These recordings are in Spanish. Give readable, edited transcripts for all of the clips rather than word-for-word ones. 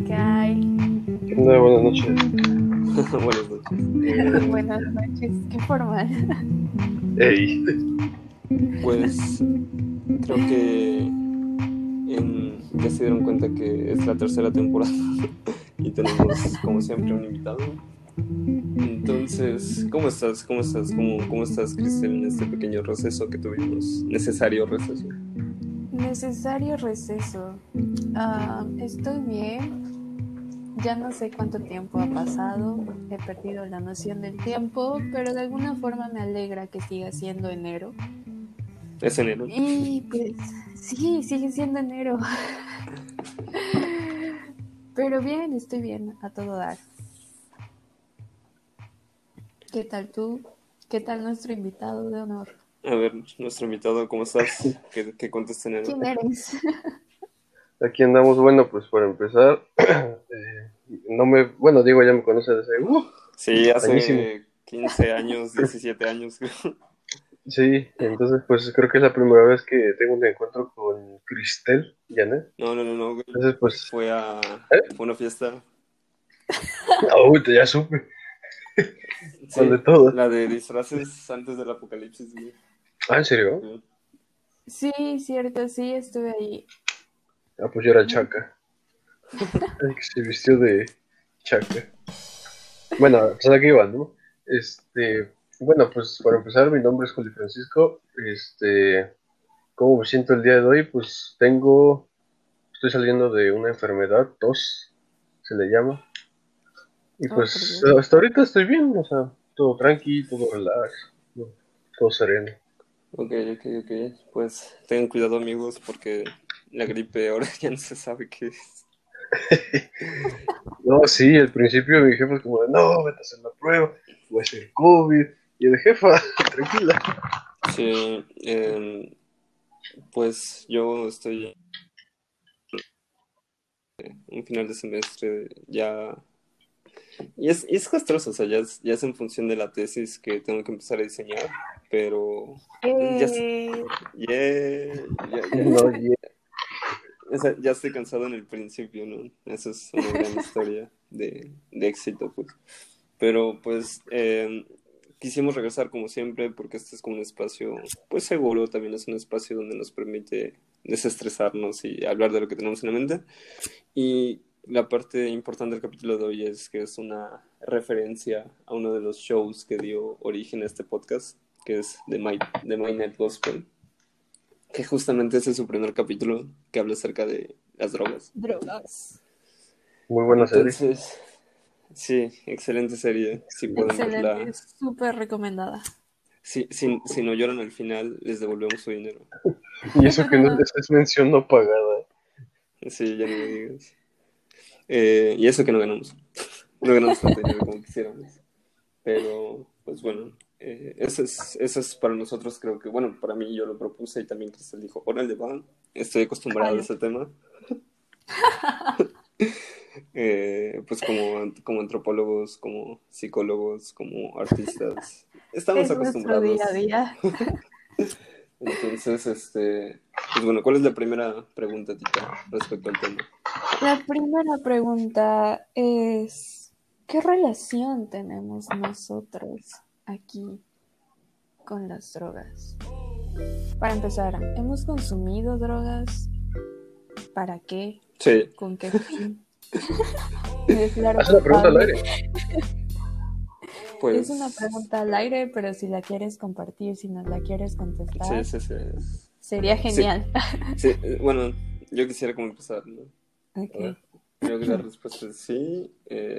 ¿qué hay? Hola, buenas noches. Buenas noches. Buenas noches, qué formal. Ey, Pues creo que ya se dieron cuenta que es la tercera temporada y tenemos, como siempre, un invitado. Entonces, ¿cómo estás? ¿Cómo estás, Cristel, en este pequeño receso que tuvimos? Necesario receso. Necesario receso. Estoy bien. Ya no sé cuánto tiempo ha pasado. He perdido la noción del tiempo, pero de alguna forma me alegra que siga siendo enero. Es enero. Y pues sí, sigue siendo enero. Pero bien, estoy bien, a todo dar. ¿Qué tal tú? ¿Qué tal nuestro invitado de honor? A ver, nuestro invitado, ¿cómo estás? ¿Qué cuentas en enero? ¿Quién eres? aquí andamos. Bueno, pues para empezar, Diego ya me conoce desde Sí, añísimo. hace 15 años, 17 años, creo. Sí, entonces pues creo que es la primera vez que tengo un encuentro con Cristel, Janet. No, güey. Entonces pues, Fue ¿eh? una fiesta. Uy, ya supe. ¿Cuál de Sí, todas? la de disfraces antes del apocalipsis, güey. ¿En serio? Sí. Sí, cierto, sí, estuve ahí. Pues yo era Chaca. El que se vistió de Chaca. Bueno, pues aquí iba, ¿no? Bueno, pues para empezar, mi nombre es Juli Francisco. ¿Cómo me siento el día de hoy? Pues estoy saliendo de una enfermedad, tos, se le llama. Y Oh, por pues Dios. hasta ahorita estoy bien, o sea, todo tranqui, todo relax, ¿no? Todo sereno. Ok. Pues tengan cuidado, amigos, porque la gripe ahora ya no se sabe qué es. No, sí, al principio mi jefa es como de, no, vete a hacer la prueba, voy a ser COVID. Y yo de jefa, tranquila. Sí, pues yo estoy en un final de semestre ya. Y es castroso, o sea, ya es en función de la tesis que tengo que empezar a diseñar, pero ya, Eh, No, yeah. o sea, ya estoy cansado en el principio, ¿no? Eso es una gran historia de éxito, pues. Pero, pues, quisimos regresar como siempre porque este es como un espacio, pues seguro, también es un espacio donde nos permite desestresarnos y hablar de lo que tenemos en la mente. Y la parte importante del capítulo de hoy es que es una referencia a uno de los shows que dio origen a este podcast, que es The My Night Gospel, que justamente ese es su primer capítulo que habla acerca de las drogas. drogas. Muy buena serie. Entonces, sí, excelente serie, si pueden Excelente, verla. súper recomendada. Si no lloran al final, les devolvemos su dinero. Y eso que no es mención no pagada. Sí, ya ni me digas. Y eso que no ganamos. No ganamos tanto dinero como quisiéramos. Pero, pues bueno, eso es para nosotros, creo que, bueno, para mí yo lo propuse y también Cristel dijo, órale, va, estoy acostumbrado a Jalo. ese tema. Pues como antropólogos, como psicólogos, como artistas, estamos Es nuestro día a acostumbrados. día. Entonces, pues bueno, ¿cuál es la primera pregunta, Tita, respecto al tema? La primera pregunta es, ¿qué relación tenemos nosotros aquí con las drogas? Para empezar, ¿hemos consumido drogas? ¿Para qué? Sí, ¿Con qué fin? Me declaro Haz una pregunta al culpable. aire. Es una pues, pregunta al aire, pero si la quieres compartir, si nos la quieres sí, contestar, sí, sí. sería Sí, genial. sí, bueno, yo quisiera como empezar, ¿no? A ver. Ok. Creo que la respuesta es sí.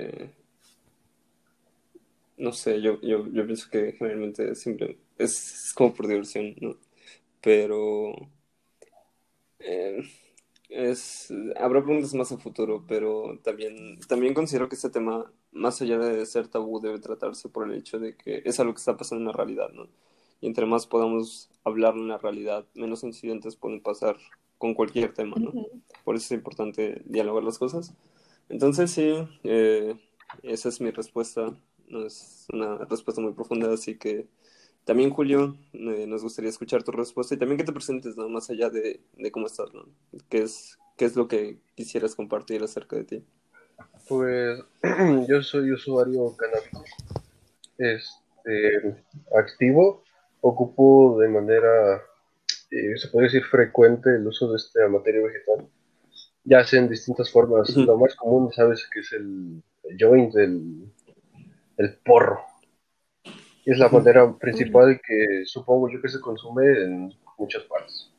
No sé, yo pienso que generalmente siempre es como por diversión, ¿no? Pero eh, habrá preguntas más a futuro, pero también considero que este tema, más allá de ser tabú, debe tratarse por el hecho de que es algo que está pasando en la realidad, ¿no? Y entre más podamos hablarlo en la realidad, menos incidentes pueden pasar con cualquier tema, ¿no? Ujú. Por eso es importante dialogar las cosas. Entonces sí, esa es mi respuesta. No es una respuesta muy profunda, así que también, Julio, nos gustaría escuchar tu respuesta y también que te presentes, ¿no? Más allá de cómo estás, ¿no? ¿Qué es lo que quisieras compartir acerca de ti? Pues yo soy usuario canábico, activo. Ocupo de manera, se puede decir, frecuente el uso de esta materia vegetal, ya sea en distintas formas. Ujú, Lo más común, sabes, que es el joint, el porro. Y es la ujú. manera Uy, principal que supongo yo que se consume en muchas partes.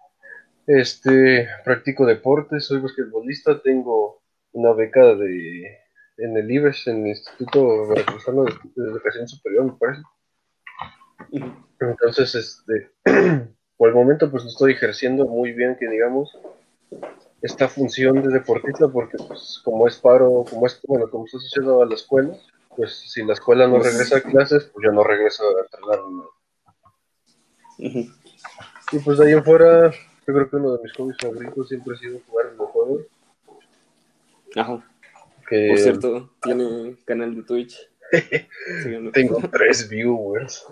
Practico deportes, soy basquetbolista, tengo una beca en el IBES, en el Instituto Veracruzano de Educación Superior, me parece. Ujú. Entonces, por el momento, pues no estoy ejerciendo muy bien, que digamos, esta función de deportista, porque pues como es paro, bueno, como está asociado a la escuela, pues si la escuela no regresa a Pues, clases, pues yo no regreso a entrenar. ¿No? ujú. Y pues de ahí en fuera, yo creo que uno de mis hobbies favoritos siempre ha sido jugar videojuegos, Ajá. Por que cierto, tiene canal de Twitch. Síganlo. tengo 3 viewers.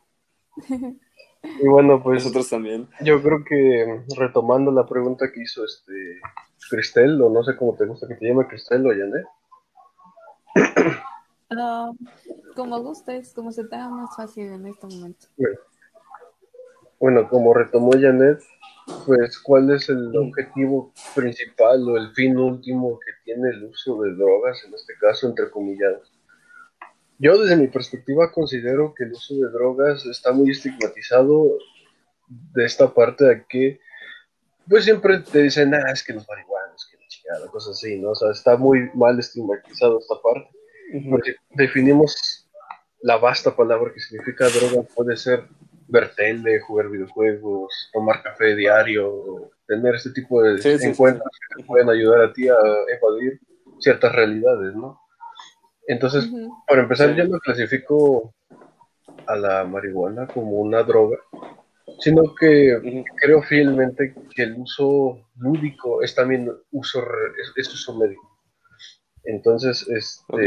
Y bueno, pues Nosotros también. yo creo que retomando la pregunta que hizo Cristel, o no sé cómo te gusta que te llame, Cristel o Janet. ah, como gustes, como se te haga más fácil en este momento. Bueno, como retomó Janet, pues ¿cuál es el Ujú. objetivo principal o el fin último que tiene el uso de drogas, en este caso, entre comilladas? Yo desde mi perspectiva considero que el uso de drogas está muy estigmatizado de esta parte de que pues siempre te dicen, es que los marihuanos, que la chingada, cosas así, ¿no? O sea, está muy mal estigmatizado esta parte. Ujú. Pero si definimos la vasta palabra que significa droga, puede ser ver tele, jugar videojuegos, tomar café diario, tener este tipo de Sí, sí, sí, sí. encuentros que te Ujú. pueden ayudar a ti a evadir ciertas realidades, ¿no? Entonces, Ujú. para Sí. empezar, yo no clasifico a la marihuana como una droga, sino que Ujú. creo fielmente que el uso lúdico es también es uso médico. Entonces, Ok.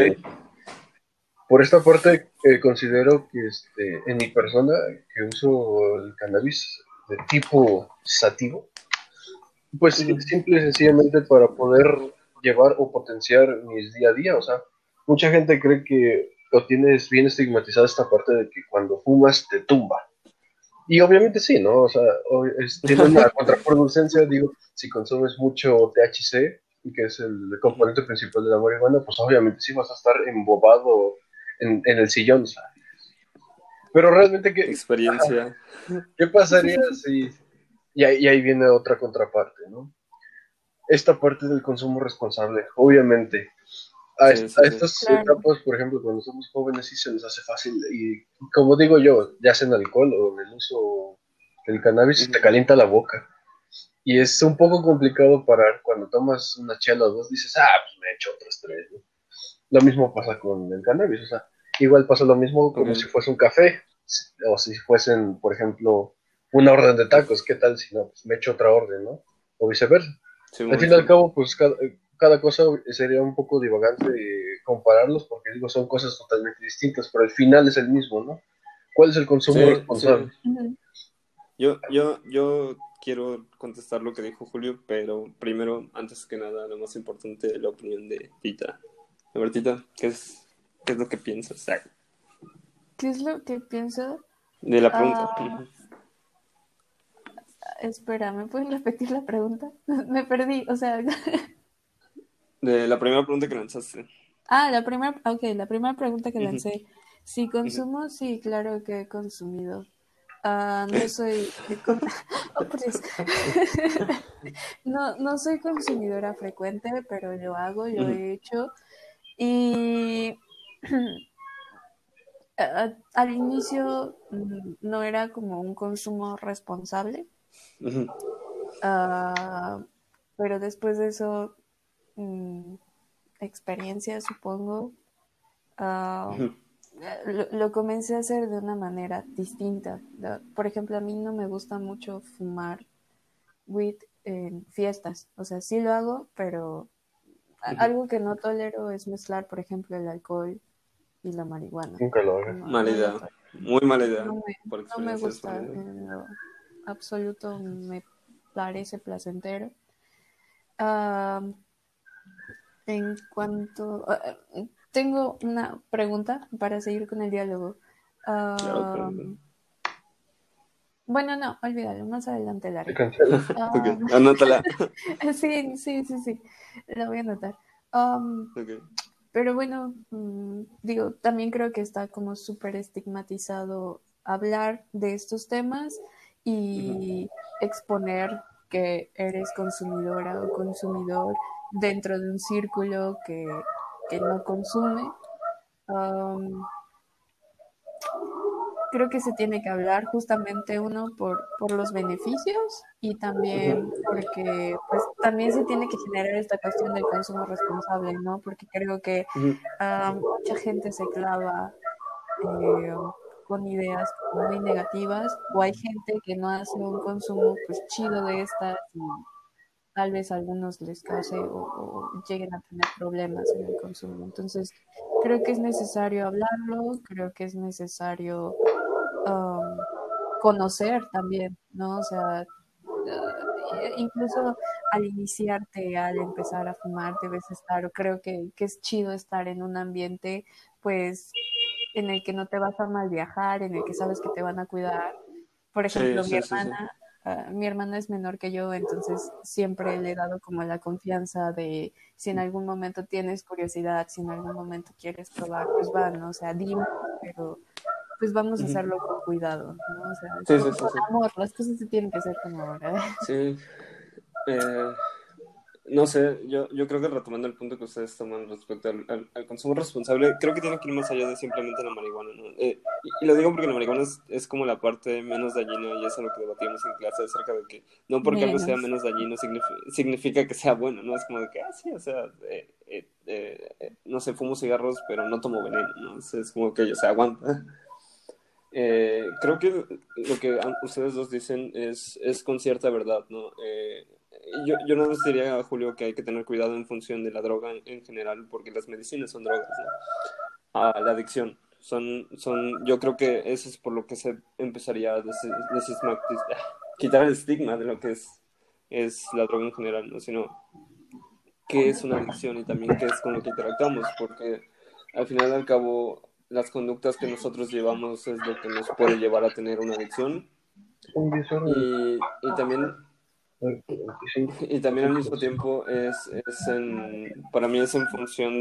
por esta parte, considero que en mi persona, que uso el cannabis de tipo sativo, pues Ujú. simple y sencillamente para poder llevar o potenciar mis día a día. O sea, mucha gente cree que lo tienes bien estigmatizada esta parte de que cuando fumas te tumba. Y obviamente sí, ¿no? O sea, tiene una contraproducencia, digo, si consumes mucho THC, que es el Ujú. componente principal de la marihuana, pues obviamente sí vas a estar embobado en el sillón, o sea. Pero realmente, Experiencia. ¿qué pasaría si... y ahí viene otra contraparte, ¿no? Esta parte del consumo responsable, obviamente. Sí, sí, A sí. estas Claro. etapas, por ejemplo, cuando somos jóvenes, sí se nos hace fácil. Y como digo yo, ya sea en alcohol o en el uso del cannabis, te Ujú. calienta la boca. Y es un poco complicado parar cuando tomas una chela o dos, dices, pues me he hecho otras 3, ¿no? Lo mismo pasa con el cannabis, o sea, igual pasa lo mismo como si Ok. fuese un café, o si fuesen, por ejemplo, una orden de tacos, ¿qué tal si no? Pues me echo otra orden, ¿no? O viceversa. Al Simón, fin y al Simón. cabo, pues cada cosa sería un poco divagante compararlos, porque digo, son cosas totalmente distintas, pero el final es el mismo, ¿no? ¿Cuál es el consumo Sí, sí. responsable? Ujú. Yo quiero contestar lo que dijo Julio, pero primero, antes que nada, lo más importante, la opinión de Tita. A ver, Tita, qué es lo que piensas? Ay, ¿Qué es lo que pienso? de la pregunta. Ah, Ujú. espera, ¿me puedes repetir la pregunta? Me perdí, o sea, De la primera pregunta que lanzaste. la primera pregunta que Ujú, lancé. Si ujú. consumo, sí, claro que he consumido. No soy, oh, por Dios. No soy consumidora frecuente, pero lo hago, lo Ujú, he hecho. Y al inicio no era como un consumo responsable, ujú, ah, pero después de eso, mm, experiencia, supongo, ah, ujú, lo comencé a hacer de una manera distinta. Por ejemplo, a mí no me gusta mucho fumar weed en fiestas. O sea, sí lo hago, pero ujú. algo que no tolero es mezclar, por ejemplo, el alcohol y la marihuana. Nunca lo haga. No, Mala no lo idea. tolero. Muy mala No idea. me, Por no me experiencia es mala gusta idea. en lo absoluto, me parece placentero. Ah, En cuanto... tengo una pregunta para seguir con el diálogo. Claro, claro. Bueno, no, olvídalo, más adelante la Te haré. cancelo. Ok, anótala. Sí, la voy a anotar. Ok. Pero bueno, digo, también creo que está como súper estigmatizado hablar de estos temas Ujú. y exponer que eres consumidora o consumidor dentro de un círculo que no consume. Um, Creo que se tiene que hablar justamente uno por los beneficios y también Ujú. porque pues también se tiene que generar esta cuestión del consumo responsable, ¿no? Porque creo que Ujú. mucha gente se clava eh, con ideas como muy negativas o hay gente que no hace un consumo pues chido de estas y tal vez a algunos les cause o lleguen a tener problemas en el consumo. Entonces, creo que es necesario hablarlo, creo que es necesario conocer también, ¿no? O sea, incluso al iniciarte, al empezar a fumar, debes estar, o creo que es chido estar en un ambiente, pues, en el que no te vas a mal viajar, en el que sabes que te van a cuidar. Por Sí, ejemplo, sí, sí, sí. mi hermana es menor que yo, entonces siempre le he dado como la confianza de si en algún momento tienes curiosidad, si en algún momento quieres probar, pues va, ¿no? O sea, dime, pero pues vamos a Ujú. hacerlo con cuidado, ¿no? O sea, Sí, sí, sí, con sí. amor, las cosas se tienen que hacer con amor. ¿Eh? Sí. Eh, no sé, yo creo que retomando el punto que ustedes toman respecto al consumo responsable, creo que tiene que ir más allá de simplemente la marihuana, ¿no? Y lo digo porque la marihuana es como la parte menos dañina y eso es lo que debatíamos en clase acerca de que no porque algo sea Menos. menos dañino significa que sea bueno, ¿no? Es como de que, sí, o sea, no sé, fumo cigarros, pero no tomo veneno, ¿no? Es como que, o sea, aguanta. Creo que lo que ustedes dos dicen es con cierta verdad, ¿no? Yo no les diría a Julio que hay que tener cuidado en función de la droga en general, porque las medicinas son drogas, ¿no? La adicción. Yo creo que eso es por lo que se empezaría a quitar el estigma de lo que es la droga en general, ¿no? Sino qué es una adicción y también qué es con lo que interactuamos, porque al final y al cabo las conductas que nosotros llevamos es lo que nos puede llevar a tener una adicción Son 10 horas. y también y también al mismo 25. tiempo para mí es en función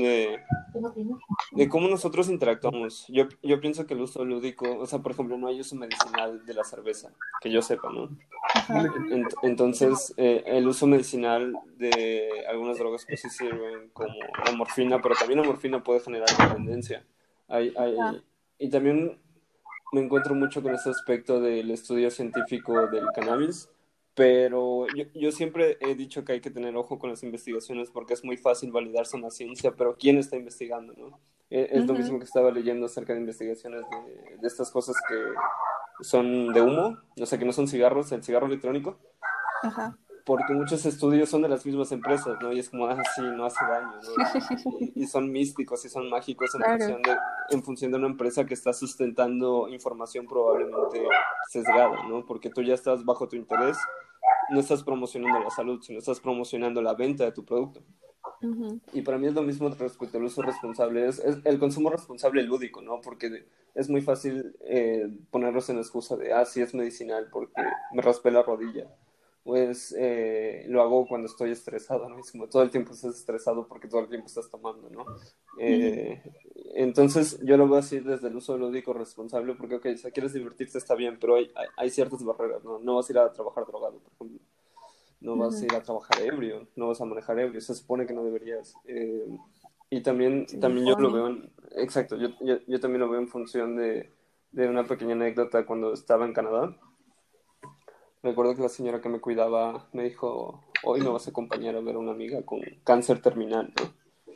de cómo nosotros interactuamos. Yo pienso que el uso lúdico, o sea, por ejemplo, no hay uso medicinal de la cerveza, que yo sepa, ¿no? Ajá. Entonces, el uso medicinal de algunas drogas pues sí sirven como la morfina, pero también la morfina puede generar dependencia. Ah, Y también me encuentro mucho con este aspecto del estudio científico del cannabis, pero yo siempre he dicho que hay que tener ojo con las investigaciones porque es muy fácil validarse una ciencia, pero ¿quién está investigando, no? Es lo ujú, mismo que estaba leyendo acerca de investigaciones de estas cosas que son de humo, o sea, que no son cigarros, el cigarro electrónico, ajá. porque muchos estudios son de las mismas empresas, ¿no? Y es como, sí, no hace daño, ¿no? Y son místicos y son mágicos Claro. en función de una empresa que está sustentando información probablemente sesgada, ¿no? Porque tú ya estás bajo tu interés, no estás promocionando la salud, sino estás promocionando la venta de tu producto. Ujú, Y para mí es lo mismo respecto al uso responsable, es el consumo responsable lúdico, ¿no? Porque es muy fácil ponerlos en excusa de, sí es medicinal porque me raspé la rodilla. Pues lo hago cuando estoy estresado, ¿no? Es como todo el tiempo estás estresado porque todo el tiempo estás tomando, ¿no? ujú, Eh, entonces yo lo veo así desde el uso lúdico responsable porque, ok, si quieres divertirte está bien, pero hay ciertas barreras, ¿no? No vas a ir a trabajar drogado, por ejemplo, no vas a ujú. ir a trabajar ebrio, no vas a manejar ebrio, se supone que no deberías. Y también, Se también yo lo supone. veo exacto, yo también lo veo en función de una pequeña anécdota cuando estaba en Canadá. Recuerdo que la señora que me cuidaba me dijo, hoy me vas a acompañar a ver a una amiga con cáncer terminal, ¿no?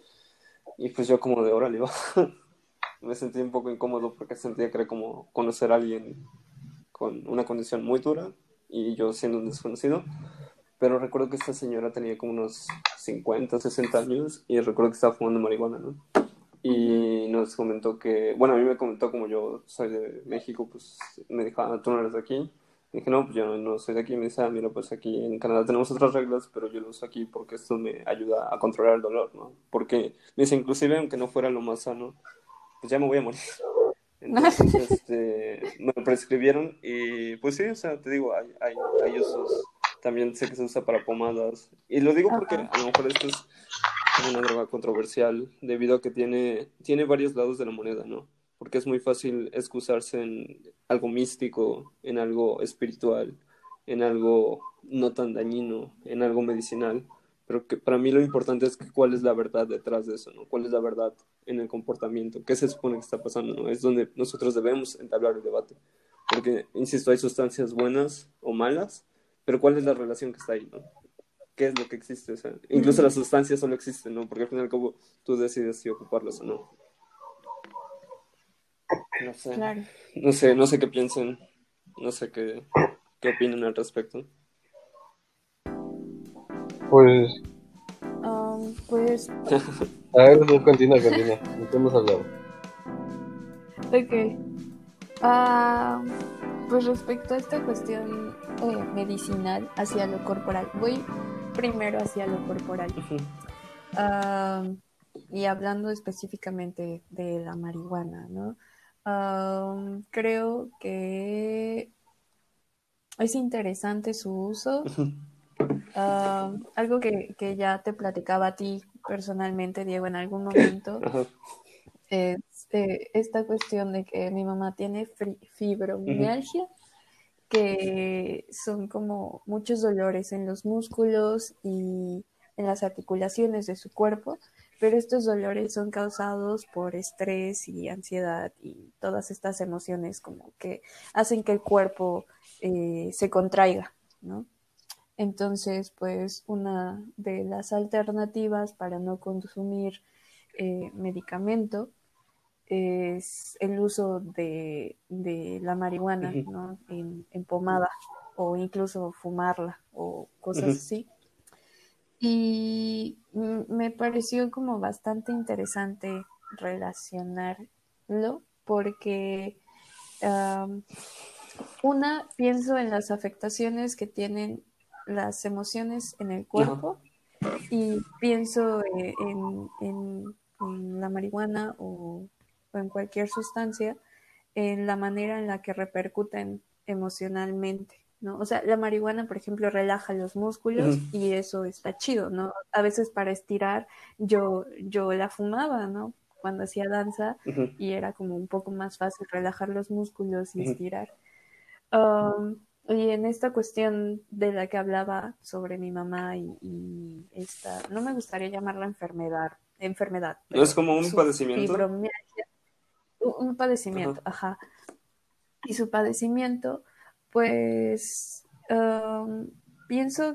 Y pues yo como de órale, va. Me sentí un poco incómodo porque sentía que era como conocer a alguien con una condición muy dura y yo siendo un desconocido. Pero recuerdo que esta señora tenía como unos 50, 60 años y recuerdo que estaba fumando marihuana, ¿no? Ujú, Y nos comentó que, bueno, a mí me comentó como yo soy de México, pues me dijo, tú no eres de aquí. Dije, no, pues yo no soy de aquí. Me dice, mira, pues aquí en Canadá tenemos otras reglas, pero yo lo uso aquí porque esto me ayuda a controlar el dolor, ¿no? Porque, me dice, inclusive aunque no fuera lo más sano, pues ya me voy a morir. Entonces, me lo prescribieron y pues sí, o sea, te digo, hay usos. También sé que se usa para pomadas. Y lo digo porque Ajá. a lo mejor esto es como una droga controversial debido a que tiene varios lados de la moneda, ¿no? Porque es muy fácil excusarse en algo místico, en algo espiritual, en algo no tan dañino, en algo medicinal. Pero que para mí lo importante es que cuál es la verdad detrás de eso, ¿no? ¿Cuál es la verdad en el comportamiento? ¿Qué se supone que está pasando, ¿no? Es donde nosotros debemos entablar el debate. Porque, insisto, hay sustancias buenas o malas, pero ¿cuál es la relación que está ahí, ¿no? ¿Qué es lo que existe? O sea, incluso Ujú. las sustancias solo existen, ¿no? Porque al fin y al cabo tú decides si ocuparlas o no. No sé, Claro. no sé qué piensen, no sé qué opinen al respecto. Pues, Pues, a ver, tú continúa. ¿De qué hemos hablado? ok. Ah, pues respecto a esta cuestión medicinal hacia lo corporal, voy primero hacia lo corporal. Ujú, Ah, y hablando específicamente de la marihuana, ¿no? Creo que es interesante su uso. ujú, Algo que ya te platicaba a ti personalmente, Diego, en algún momento, ajá, es esta cuestión de que mi mamá tiene ujú, fibromialgia, que son como muchos dolores en los músculos y en las articulaciones de su cuerpo, pero estos dolores son causados por estrés y ansiedad y todas estas emociones como que hacen que el cuerpo se contraiga, ¿no? Entonces, pues una de las alternativas para no consumir medicamento es el uso de la marihuana, ujú, ¿no? En pomada o incluso fumarla o cosas ujú, así. Y me pareció como bastante interesante relacionarlo porque um, pienso en las afectaciones que tienen las emociones en el ajá, cuerpo y pienso en la marihuana o en cualquier sustancia, en la manera en la que repercuten emocionalmente, ¿no? O sea, la marihuana, por ejemplo, relaja los ujú, músculos y eso está chido, ¿no? A veces para estirar yo la fumaba, ¿no? Cuando hacía danza ujú, y era como un poco más fácil relajar los músculos y ujú. estirar. Y en esta cuestión de la que hablaba sobre mi mamá y esta, no me gustaría llamarla enfermedad, ¿No es pero como un su padecimiento? fibromialgia, un Ajá, padecimiento, ajá, y su padecimiento, pues pienso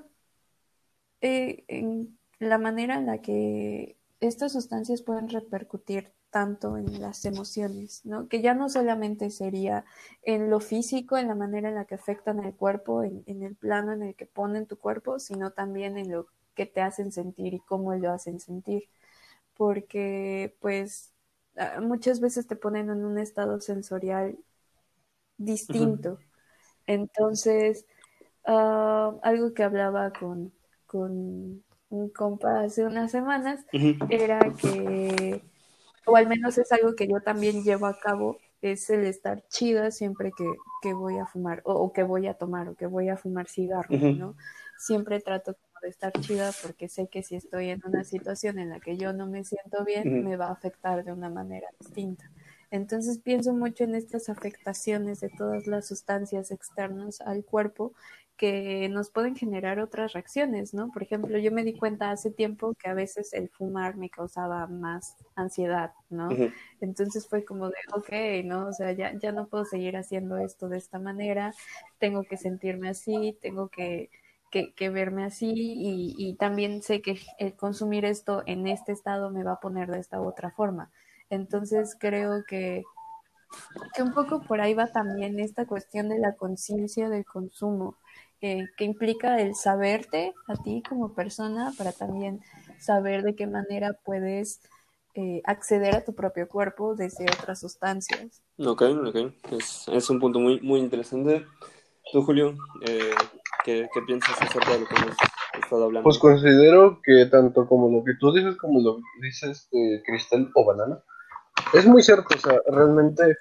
en la manera en la que estas sustancias pueden repercutir tanto en las emociones, ¿no? Que ya no solamente sería en lo físico, en la manera en la que afectan el cuerpo, en el plano en el que ponen tu cuerpo, sino también en lo que te hacen sentir y cómo lo hacen sentir. Porque, pues, muchas veces te ponen en un estado sensorial ujú, distinto. Entonces, algo que hablaba con un compa hace unas semanas ujú, era que, o al menos es algo que yo también llevo a cabo, es el estar chida siempre que voy a fumar o que voy a tomar o que voy a fumar cigarro, ujú, ¿no? Siempre trato como de estar chida porque sé que si estoy en una situación en la que yo no me siento bien, ujú. me va a afectar de una manera distinta. Entonces pienso mucho en estas afectaciones de todas las sustancias externas al cuerpo que nos pueden generar otras reacciones, ¿no? Por ejemplo, yo me di cuenta hace tiempo que a veces el fumar me causaba más ansiedad, ¿no? Ujú, Entonces fue como de, ok, ¿no? O sea, ya no puedo seguir haciendo esto de esta manera, tengo que sentirme así, tengo que verme así y también sé que el consumir esto en este estado me va a poner de esta u otra forma. Entonces creo que un poco por ahí va también esta cuestión de la conciencia del consumo, que implica el saberte a ti como persona para también saber de qué manera puedes acceder a tu propio cuerpo desde otras sustancias. ok, ok. Es un punto muy, muy interesante. Tú, Julio, ¿qué piensas acerca de lo que hemos estado Pues hablando? considero que tanto como lo que tú dices como lo que dice Cristal o Banana, es muy cierto, o sea, realmente,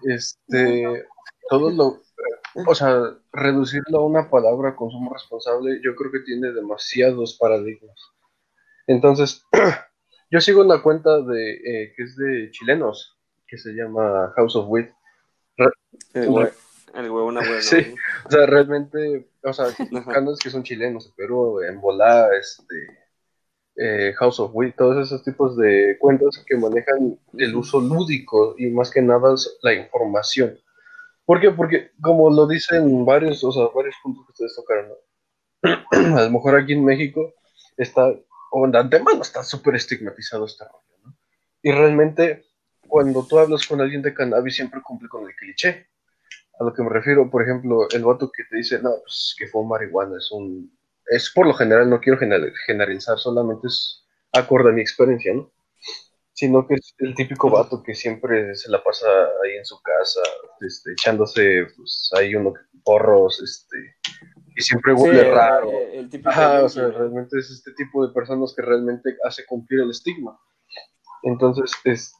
todo lo, o sea, reducirlo a una palabra consumo responsable, yo creo que tiene demasiados paradigmas. Entonces, yo sigo una cuenta que es de chilenos, que se llama House of Wit. Re- El, hue- el huevo no, sí, bueno. o sea, realmente, o sea, Ajá. canales que son chilenos, de Perú, en Volá, House of Wit, todos esos tipos de cuentas que manejan el Ujú. uso lúdico y más que nada la información. ¿Por qué? Porque como lo dicen varios, o sea, varios puntos que ustedes tocaron, ¿no? A lo mejor aquí en México está, o de antemano está súper estigmatizado este rollo, ¿no? Y realmente, cuando tú hablas con alguien de cannabis, siempre cumple con el cliché. A lo que me refiero, por ejemplo, el vato que te dice, no, pues que fue marihuana es por lo general, no quiero generalizar, solamente es acorde a mi experiencia, ¿no? Sino que es el típico Ujú. vato que siempre se la pasa ahí en su casa, echándose, pues, ahí porros, y siempre Sí, huele raro. el típico Ajá, o yonki, sea, ¿no? realmente es este tipo de personas que realmente hace cumplir el estigma. Entonces,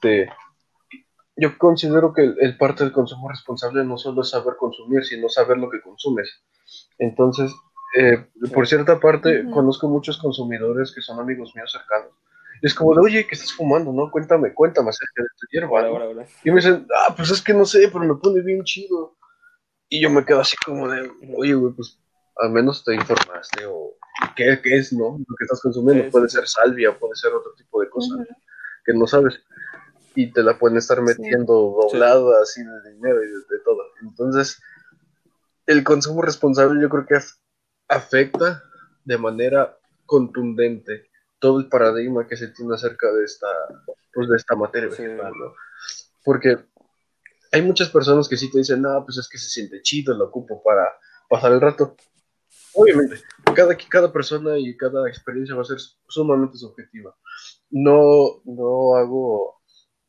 yo considero que el parte del consumo responsable no solo es saber consumir, sino saber lo que consumes. Entonces, Sí. por cierta parte, Ujú. conozco muchos consumidores que son amigos míos cercanos. Y es como de, oye, ¿qué estás fumando, no? Cuéntame acerca de tu hierba, Ahora, ¿no? ahora, ahora. Y me dicen, pues es que no sé, pero me pone bien chido. Y yo me quedo así como de, Ujú. oye, güey, pues al menos te informaste o qué es, ¿no? Lo que estás consumiendo Sí, sí, puede sí. ser salvia, puede ser otro tipo de cosa Ujú. que no sabes y te la pueden estar Sí. metiendo Sí. doblada así de dinero y de todo. Entonces, el consumo responsable yo creo que afecta de manera contundente todo el paradigma que se tiene acerca de esta materia Sí. vegetal, ¿no? Porque hay muchas personas que sí te dicen, no, pues es que se siente chido, lo ocupo para pasar el rato. Obviamente, cada persona y cada experiencia va a ser sumamente subjetiva. No hago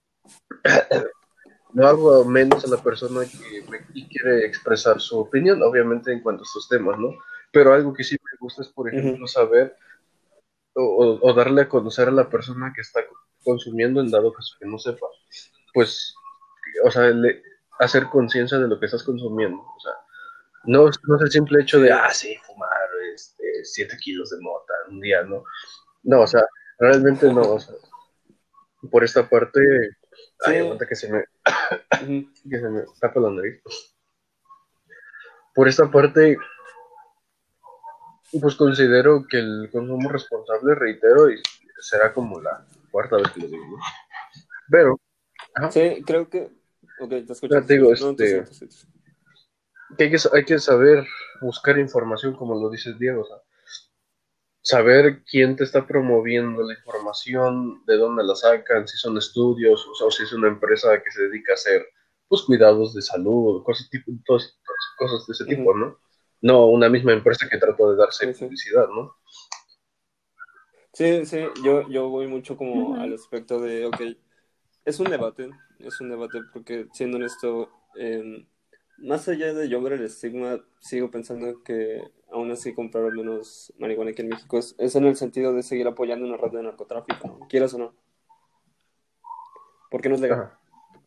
no hago menos a la persona y quiere expresar su opinión, obviamente, en cuanto a estos temas, ¿no? Pero algo que sí me gusta es, por Ujú. ejemplo, saber o darle a conocer a la persona que está consumiendo, en dado caso que no sepa, pues, o sea, hacer conciencia de lo que estás consumiendo. O sea, no es el simple hecho de, Sí. sí, fumar 7 kilos de mota un día, ¿no? No, o sea, realmente no, o sea, por esta parte, ay, Sí. aguanta Ujú. que se me tapa la nariz. Por esta parte, pues considero que el consumo responsable, reitero, y será como la cuarta vez que lo digo, ¿no? Pero, ajá, Sí, creo que... Ok, te escucho, ya te te digo, escucho. No, tú sí, tú sí, tú sí. que hay que saber buscar información, como lo dices Diego, o sea, saber quién te está promoviendo la información, de dónde la sacan, si son estudios, o sea, o si es una empresa que se dedica a hacer, pues, cuidados de salud, todas cosas de ese tipo, Ujú. ¿no? No una misma empresa que trata de darse Sí, sí. publicidad, ¿no? Sí, sí, yo voy mucho como al Ujú. aspecto de, ok, es un debate porque siendo honesto, más allá de yo ver el estigma, sigo pensando que aún así comprar al menos marihuana aquí en México es en el sentido de seguir apoyando una red de narcotráfico, ¿no? Quieras o no, porque no es legal. Ajá.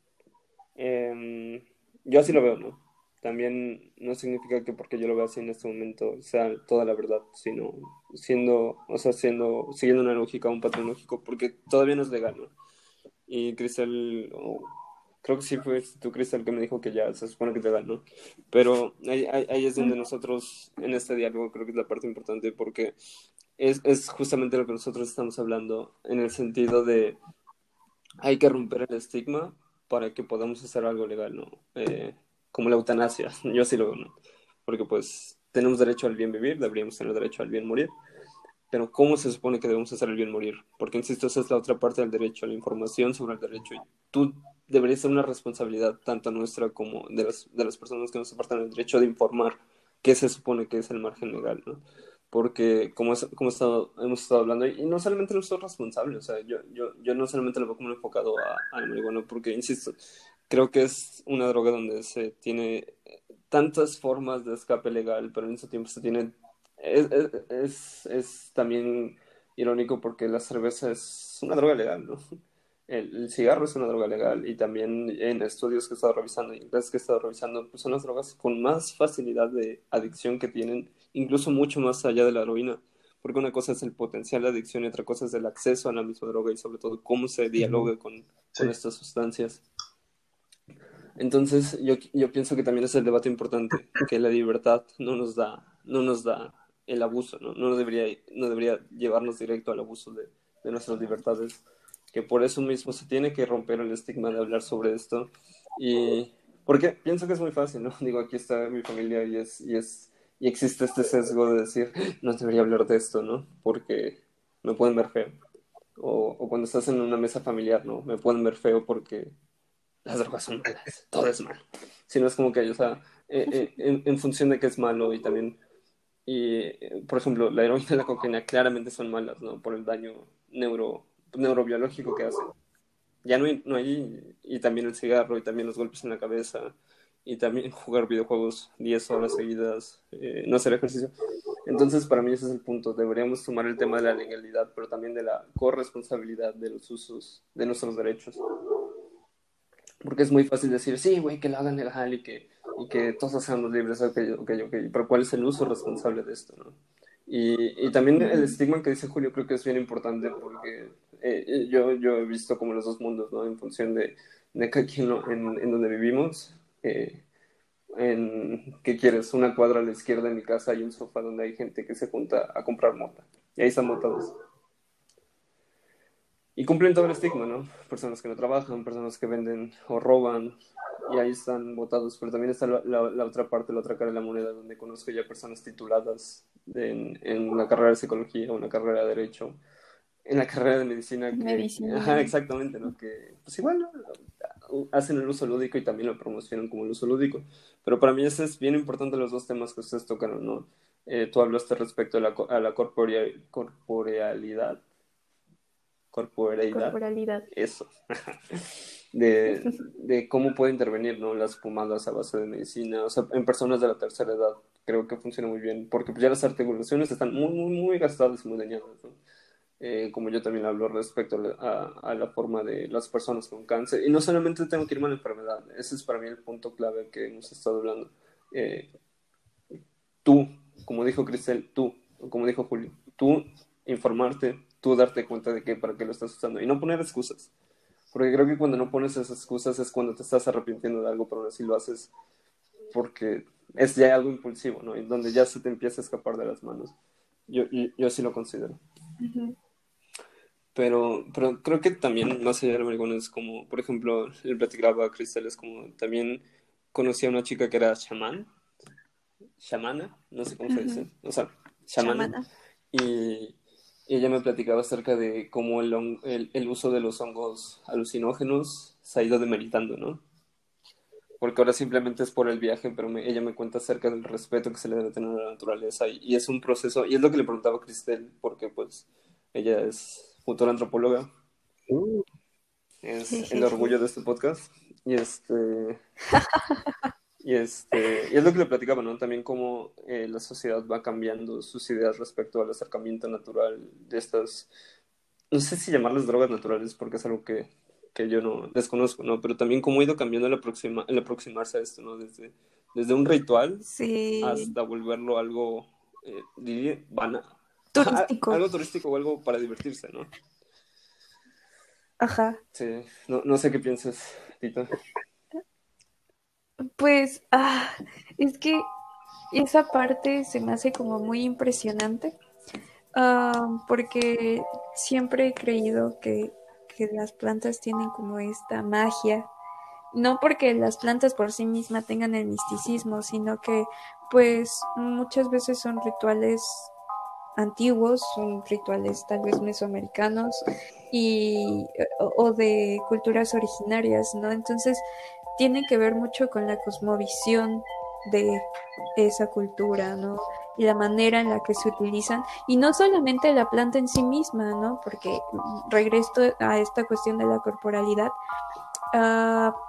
Yo así lo veo, ¿no? También no significa que porque yo lo vea así en este momento sea toda la verdad, sino siguiendo una lógica, un patrón lógico, porque todavía no es legal, ¿no? Y Cristal, creo que sí fue tú, Cristal, que me dijo que ya se supone que es legal, ¿no? Pero ahí es donde nosotros, en este diálogo, creo que es la parte importante, porque es justamente lo que nosotros estamos hablando, en el sentido de hay que romper el estigma para que podamos hacer algo legal, ¿no? Como la eutanasia, yo así lo veo, ¿no? Porque pues tenemos derecho al bien vivir, deberíamos tener derecho al bien morir, pero ¿cómo se supone que debemos hacer el bien morir? Porque, insisto, esa es la otra parte del derecho, la información sobre el derecho. Y tú deberías ser una responsabilidad tanto nuestra como de las personas que nos apartan el derecho de informar qué se supone que es el margen legal, ¿no? Porque hemos estado hablando, y no solamente no soy responsable, o sea, yo no solamente lo veo como enfocado a la marihuana, porque, insisto, creo que es una droga donde se tiene tantas formas de escape legal, pero al mismo tiempo se tiene... Es también irónico porque la cerveza es una droga legal, ¿no? El cigarro es una droga legal y también en estudios que he estado revisando y en clases que he estado revisando, pues son las drogas con más facilidad de adicción que tienen, incluso mucho más allá de la heroína, porque una cosa es el potencial de adicción y otra cosa es el acceso a la misma droga y sobre todo cómo se dialoga con Sí. estas sustancias. Entonces yo pienso que también es el debate importante, que la libertad no nos da el abuso, ¿no? No debería llevarnos directo al abuso de nuestras libertades, que por eso mismo se tiene que romper el estigma de hablar sobre esto. Y porque pienso que es muy fácil, ¿no? Digo, aquí está mi familia y existe este sesgo de decir, no debería hablar de esto, ¿no? Porque me pueden ver feo. O cuando estás en una mesa familiar, ¿no? Me pueden ver feo porque las drogas son malas, todo es malo. Si no es como que, o sea, en función de que es malo y también, por ejemplo, la heroína y la cocaína claramente son malas, ¿no? Por el daño neurobiológico que hacen. Ya no hay, y también el cigarro, y también los golpes en la cabeza, y también jugar videojuegos 10 horas seguidas, no hacer ejercicio. Entonces, para mí ese es el punto. Deberíamos tomar el tema de la legalidad, pero también de la corresponsabilidad de los usos de nuestros derechos. Porque es muy fácil decir, sí, güey, que lo hagan legal y que todos seamos libres, ok, pero ¿cuál es el uso responsable de esto, no? Y también el estigma que dice Julio creo que es bien importante porque yo he visto como los dos mundos, ¿no? En función de que aquí en donde vivimos, ¿qué quieres? Una cuadra a la izquierda de mi casa hay un sofá donde hay gente que se junta a comprar mota. Y ahí están montados. Y cumplen todo el estigma, ¿no? Personas que no trabajan, personas que venden o roban, y ahí están votados. Pero también está la otra parte, la otra cara de la moneda, donde conozco ya personas tituladas en una carrera de psicología, una carrera de derecho, en la carrera de medicina, Medicina. exactamente, ¿no? Que pues igual, ¿no? Hacen el uso lúdico y también lo promocionan como el uso lúdico. Pero para mí eso es bien importante los dos temas que ustedes tocaron, ¿no? Tú hablaste respecto a la corporeidad, Corporalidad. eso, de cómo puede intervenir, ¿no? Las pomadas a base de medicina, o sea, en personas de la tercera edad, creo que funciona muy bien, porque pues ya las articulaciones están muy gastadas y muy dañadas, ¿no? Como yo también hablo respecto a la forma de las personas con cáncer, y no solamente tengo que irme a la enfermedad, ese es para mí el punto clave que hemos estado hablando. Tú, como dijo Cristel, tú, o como dijo Julio, tú informarte, tú darte cuenta de que para qué lo estás usando y no poner excusas. Porque creo que cuando no pones esas excusas es cuando te estás arrepintiendo de algo, pero aún así lo haces porque es ya algo impulsivo, ¿no? Y donde ya se te empieza a escapar de las manos. Yo sí lo considero. Uh-huh. Pero creo que también, más allá de la marihuana, es como, por ejemplo, el platicaba a Cristel, es como, también conocí a una chica que era chamana, no sé cómo se dice, o sea, chamana, Chamana. y ella me platicaba acerca de cómo el uso de los hongos alucinógenos se ha ido demeritando, ¿no? Porque ahora simplemente es por el viaje, pero ella me cuenta acerca del respeto que se le debe tener a la naturaleza, y es un proceso, y es lo que le preguntaba a Cristel, porque pues ella es futura antropóloga, es el orgullo de este podcast, y y es lo que le platicaba, ¿no? También cómo la sociedad va cambiando sus ideas respecto al acercamiento natural de estas, no sé si llamarles drogas naturales porque es algo que yo no desconozco, ¿no? Pero también cómo ha ido cambiando el aproximarse a esto, ¿no? Desde un ritual Sí. hasta volverlo algo, diría, Turístico. algo turístico o algo para divertirse, ¿no? Ajá. Sí, no sé qué piensas, Tito. Pues, es que esa parte se me hace como muy impresionante, porque siempre he creído que las plantas tienen como esta magia, no porque las plantas por sí mismas tengan el misticismo, sino que pues muchas veces son rituales antiguos, son rituales tal vez mesoamericanos o de culturas originarias, ¿no? Entonces tiene que ver mucho con la cosmovisión de esa cultura, ¿no? Y la manera en la que se utilizan, y no solamente la planta en sí misma, ¿no? Porque regreso a esta cuestión de la corporalidad,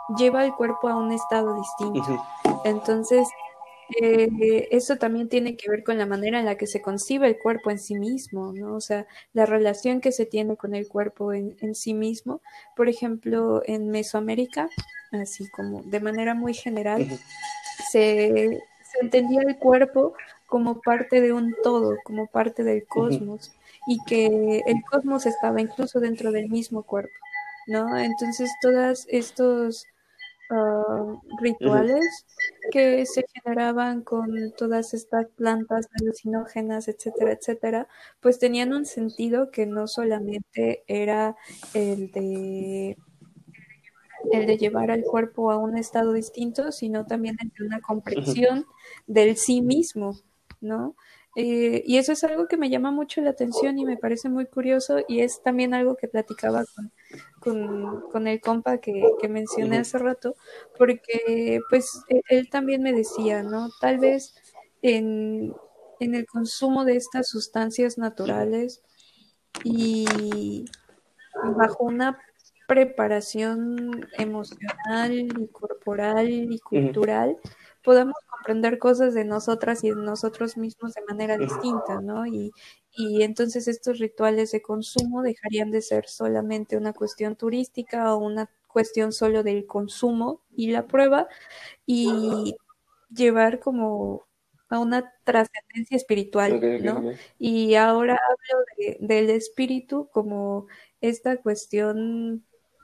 lleva al cuerpo a un estado distinto. Entonces, eso también tiene que ver con la manera en la que se concibe el cuerpo en sí mismo, ¿no? O sea, la relación que se tiene con el cuerpo en sí mismo. Por ejemplo, en Mesoamérica, así como de manera muy general, se entendía el cuerpo como parte de un todo, como parte del cosmos, y que el cosmos estaba incluso dentro del mismo cuerpo, ¿no? Entonces, todos estos rituales que se generaban con todas estas plantas alucinógenas, etcétera, etcétera, pues tenían un sentido que no solamente era el de llevar al cuerpo a un estado distinto, sino también el de una comprensión del sí mismo, ¿no? Y eso es algo que me llama mucho la atención y me parece muy curioso y es también algo que platicaba con el compa que mencioné hace rato, porque pues él también me decía, ¿no? Tal vez en, en el consumo de estas sustancias naturales y bajo una preparación emocional y corporal y cultural, podamos comprender cosas de nosotras y de nosotros mismos de manera distinta, ¿no? Y entonces estos rituales de consumo dejarían de ser solamente una cuestión turística o una cuestión solo del consumo y la prueba y llevar como a una trascendencia espiritual, ¿no? Okay. Y ahora hablo del espíritu como esta cuestión,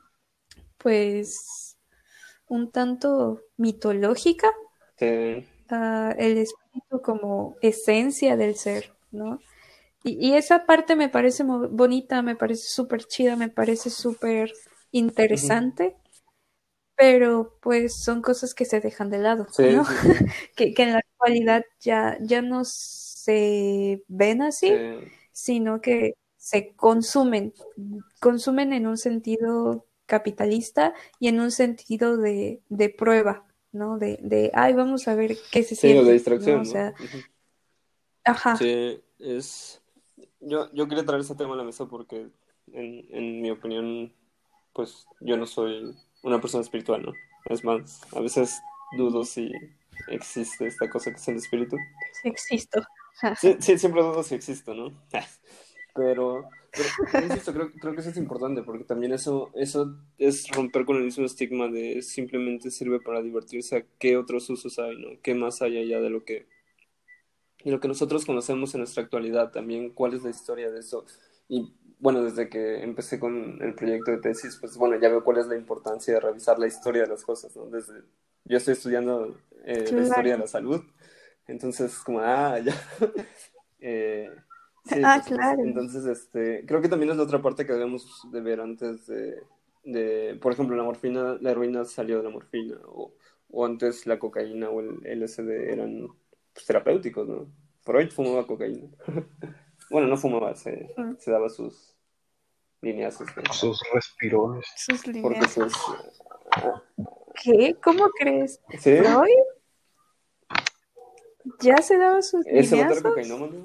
pues, un tanto mitológica, Sí. el espíritu como esencia del ser, ¿no? Y esa parte me parece bonita, me parece súper chida, me parece súper interesante, pero pues son cosas que se dejan de lado, Sí, ¿no? sí, sí. que en la actualidad ya no se ven Sí. así, sino que se consumen en un sentido capitalista y en un sentido de prueba, ¿no? Ay, vamos a ver qué se Sí, o de siente, ¿no? O distracción, ¿no? sea, ajá, Sí, yo quería traer ese tema a la mesa porque, en mi opinión, pues yo no soy una persona espiritual, ¿no? Es más, a veces dudo si existe esta cosa que es el espíritu. sí existo. Sí, sí, siempre dudo si existe, ¿no? Pero insisto, creo que eso es importante porque también eso es romper con el mismo estigma de simplemente sirve para divertirse, a qué otros usos hay, ¿no? ¿Qué más hay allá de lo que nosotros conocemos en nuestra actualidad? También cuál es la historia de eso. Y bueno, desde que empecé con el proyecto de tesis, pues bueno, ya veo cuál es la importancia de revisar la historia de las cosas, ¿no? Yo estoy estudiando la historia de Claro. la salud, entonces como, ya. Eh, sí, Ah, pues claro. entonces creo que también es la otra parte que debemos de ver antes por ejemplo, la morfina, la heroína salió de la morfina, o antes la cocaína o el LSD eran pues, terapéuticos, ¿no? Freud fumaba cocaína. Bueno, no fumaba, Mm, se daba sus lineazos, ¿no? Sus respirones. sus Porque lineazos. pues, ah, ¿Qué? ¿Cómo crees? sí, ¿Freud ya se daba sus ese vato era lineazos? cocainómano.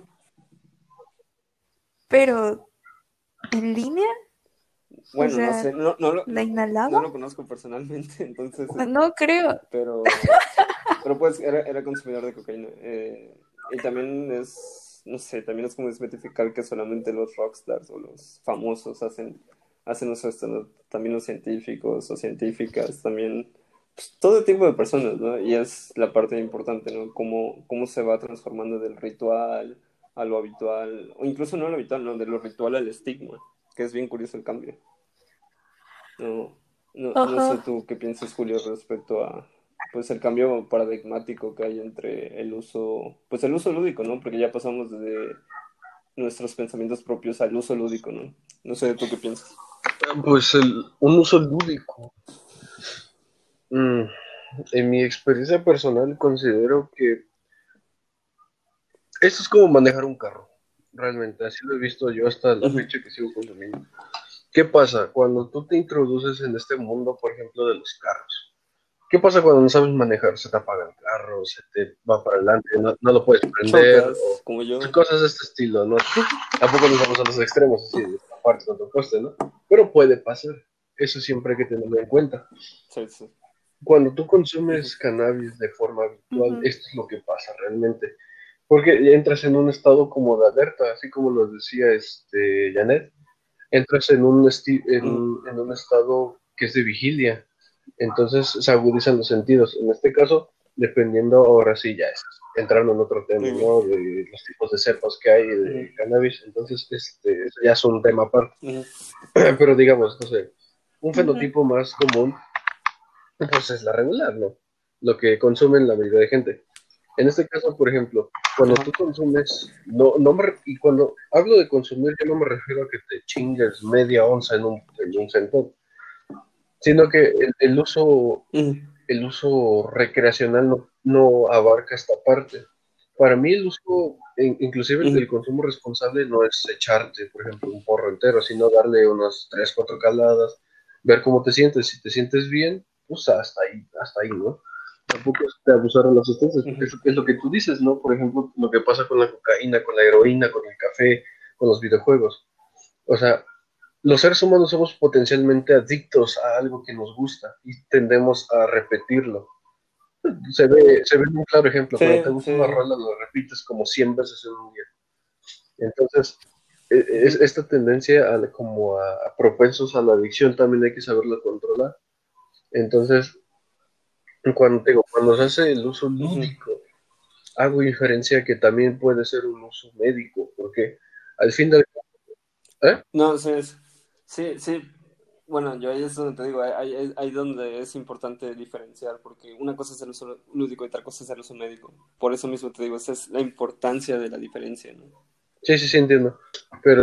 Pero, ¿en línea? O Bueno, no sea, sé, ¿la no inhalaba? lo conozco personalmente, entonces, No creo. pero pues era consumidor de cocaína. Y también no sé, también es como desmitificar que solamente los rockstars o los famosos hacen uso de esto, ¿no? También los científicos o científicas, también, pues, todo tipo de personas, ¿no? Y es la parte importante, ¿no? Cómo se va transformando del ritual a lo habitual, o incluso no a lo habitual, ¿no? De lo ritual al estigma, que es bien curioso el cambio. No, no sé Ajá. tú qué piensas, Julio, respecto a pues el cambio paradigmático que hay entre el uso lúdico, ¿no? Porque ya pasamos desde nuestros pensamientos propios al uso lúdico, ¿no? No sé tú qué piensas. Pues un uso lúdico. Mm, en mi experiencia personal considero que esto es como manejar un carro. Realmente, así lo he visto yo hasta la Ujú. fecha que sigo consumiendo. ¿Qué pasa? Cuando tú te introduces en este mundo, por ejemplo, de los carros. ¿Qué pasa cuando no sabes manejar? Se te apaga el carro, se te va para adelante, no lo puedes prender, Chocas, o como yo. cosas de este estilo, ¿no? Tampoco nos vamos a los extremos, así, de aparte cuando coste, ¿no? Pero puede pasar. Eso siempre hay que tenerlo en cuenta. Sí, sí. cuando tú consumes cannabis de forma habitual, Ujú, esto es lo que pasa realmente. Porque entras en un estado como de alerta, así como lo decía Janet, entras en Ujú, en un estado que es de vigilia. Entonces se agudizan los sentidos. En este caso, dependiendo, ahora sí ya es entrando en otro tema, ujú, ¿no? De los tipos de cepas que hay ujú, de cannabis. Entonces, eso ya es un tema aparte. ujú, Pero digamos, no sé, un ujú, fenotipo más común, pues es la regular, ¿no? Lo que consumen la mayoría de gente. En este caso, por ejemplo, cuando ajá, tú consumes, y cuando hablo de consumir, yo no me refiero a que te chingues media onza en un centón, sino que ujú, el uso recreacional no abarca esta parte. Para mí el uso, inclusive ujú, el consumo responsable no es echarte, por ejemplo, un porro entero, sino darle unas 3 4 caladas, ver cómo te sientes. Si te sientes bien, pues hasta ahí, ¿no? Tampoco es de abusar de las sustancias, porque ujú. es lo que tú dices, ¿no? Por ejemplo, lo que pasa con la cocaína, con la heroína, con el café, con los videojuegos. O sea, los seres humanos somos potencialmente adictos a algo que nos gusta y tendemos a repetirlo. Se ve un claro ejemplo. Cuando te Sí, gusta una sí. rola, lo repites como 100 veces en un día. Entonces, Ujú, esta tendencia a propensos a la adicción también hay que saberla controlar. Entonces, cuando se hace el uso ujú. lúdico, hago inferencia que también puede ser un uso médico, porque al fin del... ¿Eh? No, sí, sí, sí. Bueno, yo ahí es donde te digo, ahí donde es importante diferenciar, porque una cosa es el uso lúdico y otra cosa es el uso médico. Por eso mismo te digo, esa es la importancia de la diferencia, ¿no? Sí, sí, sí, entiendo. Pero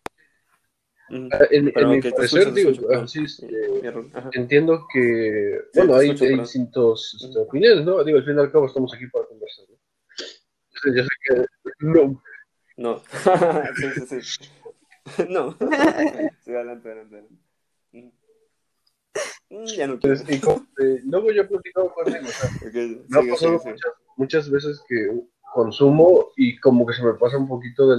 Ujú. en Pero mi ok, parecer, te escucho, digo, perdón. así, Mi error. Ajá. entiendo que, Sí, bueno, te escucho, hay perdón. distintas Ujú. opiniones, ¿no? Digo, al fin y al cabo estamos aquí para conversar, ¿no? Sí, yo sé que no, No. Sí, sí, sí. No. Sí, adelante, adelante, adelante. Ujú. Ya no quiero. y luego yo he platicado contigo, o sea, Ok, me ha sigue, sigue, pasado sigue. muchas veces que consumo y como que se me pasa un poquito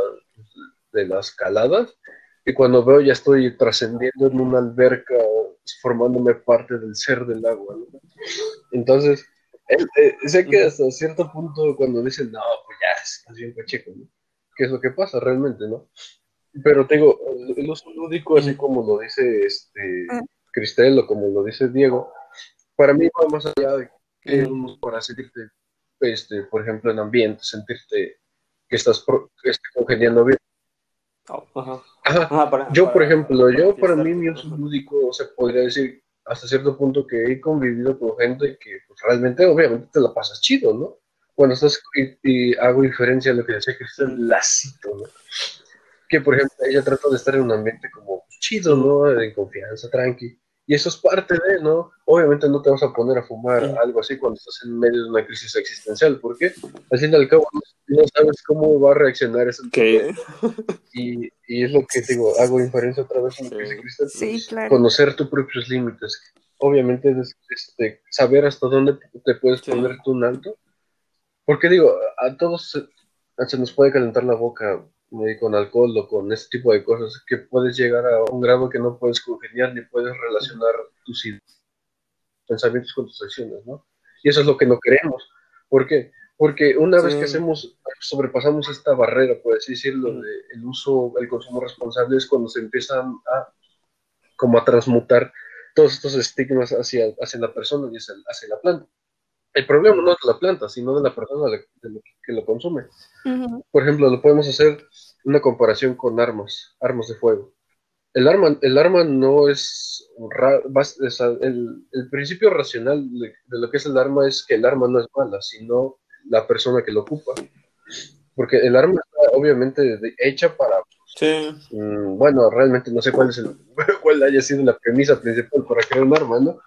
de las caladas, y cuando veo ya estoy trascendiendo en una alberca, formándome parte del ser del agua, ¿no? Entonces, sé que Ujú, hasta cierto punto cuando dicen, no, pues ya, estás bien pacheco, ¿no? ¿Qué es lo que pasa realmente, no? Pero te digo, el uso lúdico, así ujú, como lo dice Cristel o como lo dice Diego, para mí va más allá de que ujú. un uso para sentirte, por ejemplo, en ambiente, sentirte que estás congeniando bien. Oh, ajá. Ajá, Ajá, yo, por ejemplo, para para mí enfiestarte. mi uso Ajá. lúdico se podría decir hasta cierto punto que he convivido con gente que pues, realmente, obviamente, te la pasas chido, ¿no? Cuando estás, y hago inferencia a lo que decía Cristian, Ujú, lacito, ¿no? Que, por ejemplo, ella trata de estar en un ambiente como chido, ujú, ¿no? De confianza, tranqui. Y eso es parte de, ¿no? Obviamente no te vas a poner a fumar ujú. algo así cuando estás en medio de una crisis existencial, porque al fin y al cabo no sabes cómo va a reaccionar ese entorno. ¿Qué? Y es lo que digo, hago inferencia otra vez en lo que dice Sí. Cristian, sí, claro. conocer tus propios límites. Obviamente, saber hasta dónde te puedes Sí. poner tú un alto. Porque digo, a todos se nos puede calentar la boca con alcohol o con este tipo de cosas, que puedes llegar a un grado que no puedes congeniar ni puedes Ujú, relacionar tus pensamientos con tus acciones, ¿no? Y eso es lo que no queremos. ¿Por qué? Porque una sí. vez que sobrepasamos esta barrera, por así decirlo, Ujú, el consumo responsable, es cuando se empiezan como a transmutar todos estos estigmas hacia la persona y hacia la planta. El problema no es de la planta, sino de la persona que lo consume. Ujú, Por ejemplo, lo podemos hacer una comparación con armas de fuego. El arma no es, el principio racional de lo que es el arma es que el arma no es mala, sino la persona que lo ocupa. Porque el arma está obviamente hecha para, sí. bueno, realmente no sé cuál haya sido la premisa principal para crear un arma, ¿no?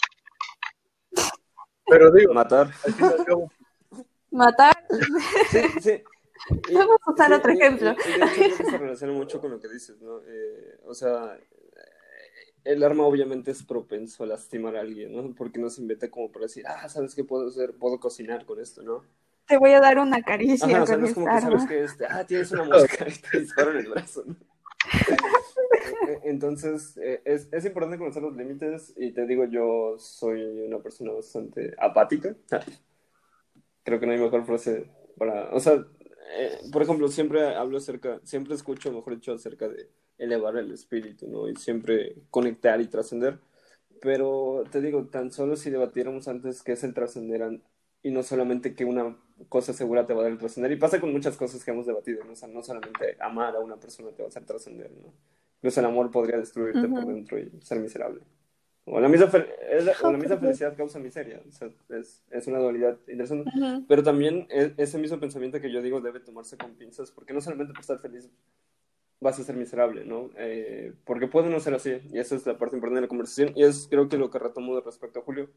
Pero digo, Matar. al fin y al cabo, matar. Sí, sí. Vamos a usar Sí, otro ejemplo. y de hecho creo que se relaciona mucho con lo que dices, ¿no? O sea, el arma obviamente es propenso a lastimar a alguien, ¿no? Porque no se inventa como para decir, ah, ¿sabes qué puedo hacer? Puedo cocinar con esto, ¿no? Te voy a dar una Ajá, caricia o sea, con no es como esta que sabes arma. que ah, tienes una mosca y te disparo en el brazo, ¿no? Entonces, es importante conocer los límites y te digo, yo soy una persona bastante apática. Creo que no hay mejor frase para... O sea, por ejemplo, siempre escucho, mejor dicho, acerca de elevar el espíritu, ¿no? Y siempre conectar y trascender. Pero te digo, tan solo si debatiéramos antes qué es el trascender y no solamente que una cosa segura te va a dar el trascender. Y pasa con muchas cosas que hemos debatido, ¿no? O sea, no solamente amar a una persona te va a hacer trascender, ¿no? Incluso el amor podría destruirte por Ujú. dentro y ser miserable. O la misma, o la Ok. misma felicidad causa miseria. O sea, es una dualidad interesante. Ujú. Pero también ese mismo pensamiento que yo digo debe tomarse con pinzas, porque no solamente por estar feliz vas a ser miserable, ¿no? Porque puede no ser así, y esa es la parte importante de la conversación, y es creo que lo que retomo de respecto a Julio.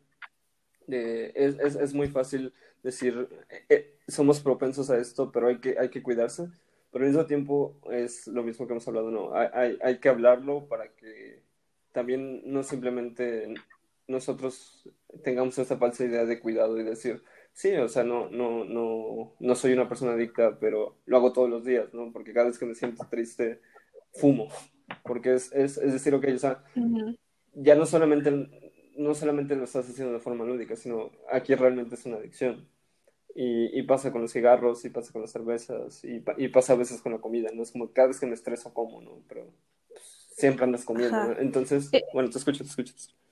Es muy fácil decir, somos propensos a esto, pero hay que cuidarse, pero al mismo tiempo es lo mismo que hemos hablado, ¿no? Hay que hablarlo para que también no simplemente nosotros tengamos esa falsa idea de cuidado y decir, sí, o sea, no soy una persona adicta, pero lo hago todos los días, ¿no? Porque cada vez que me siento triste, fumo, porque es decir, ok, o sea, Ujú. ya no solamente lo estás haciendo de forma lúdica, sino aquí realmente es una adicción. Y pasa con los cigarros, y pasa con las cervezas, y pasa a veces con la comida, ¿no? Es como cada vez que me estreso como, ¿no? Pero siempre andas comiendo, ¿no? Ajá. Entonces, E- bueno, te escucho, te escucho.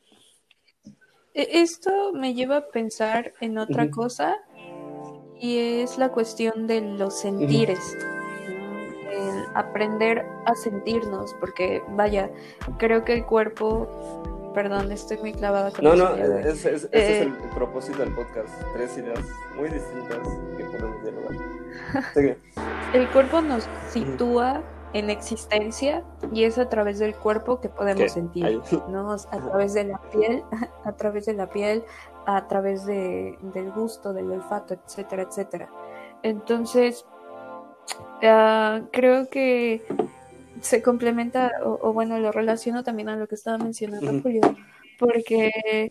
Esto me lleva a pensar en otra Ujú, cosa y es la cuestión de los ujú. sentires, ¿no? El aprender a sentirnos, porque vaya, creo que el cuerpo, perdón, estoy muy clavada con No, eso el no, día de hoy. ese es el propósito del podcast. Tres ideas muy distintas que podemos dialogar. Sigue. El cuerpo nos Ujú. sitúa en existencia y es a través del cuerpo que podemos ¿Qué? sentir, Ahí. ¿no? A Ajá. través de la piel, a través de la piel, a través del gusto, del olfato, etcétera, etcétera. Entonces, creo que se complementa, o bueno, lo relaciono también a lo que estaba mencionando Ujú, Julio, porque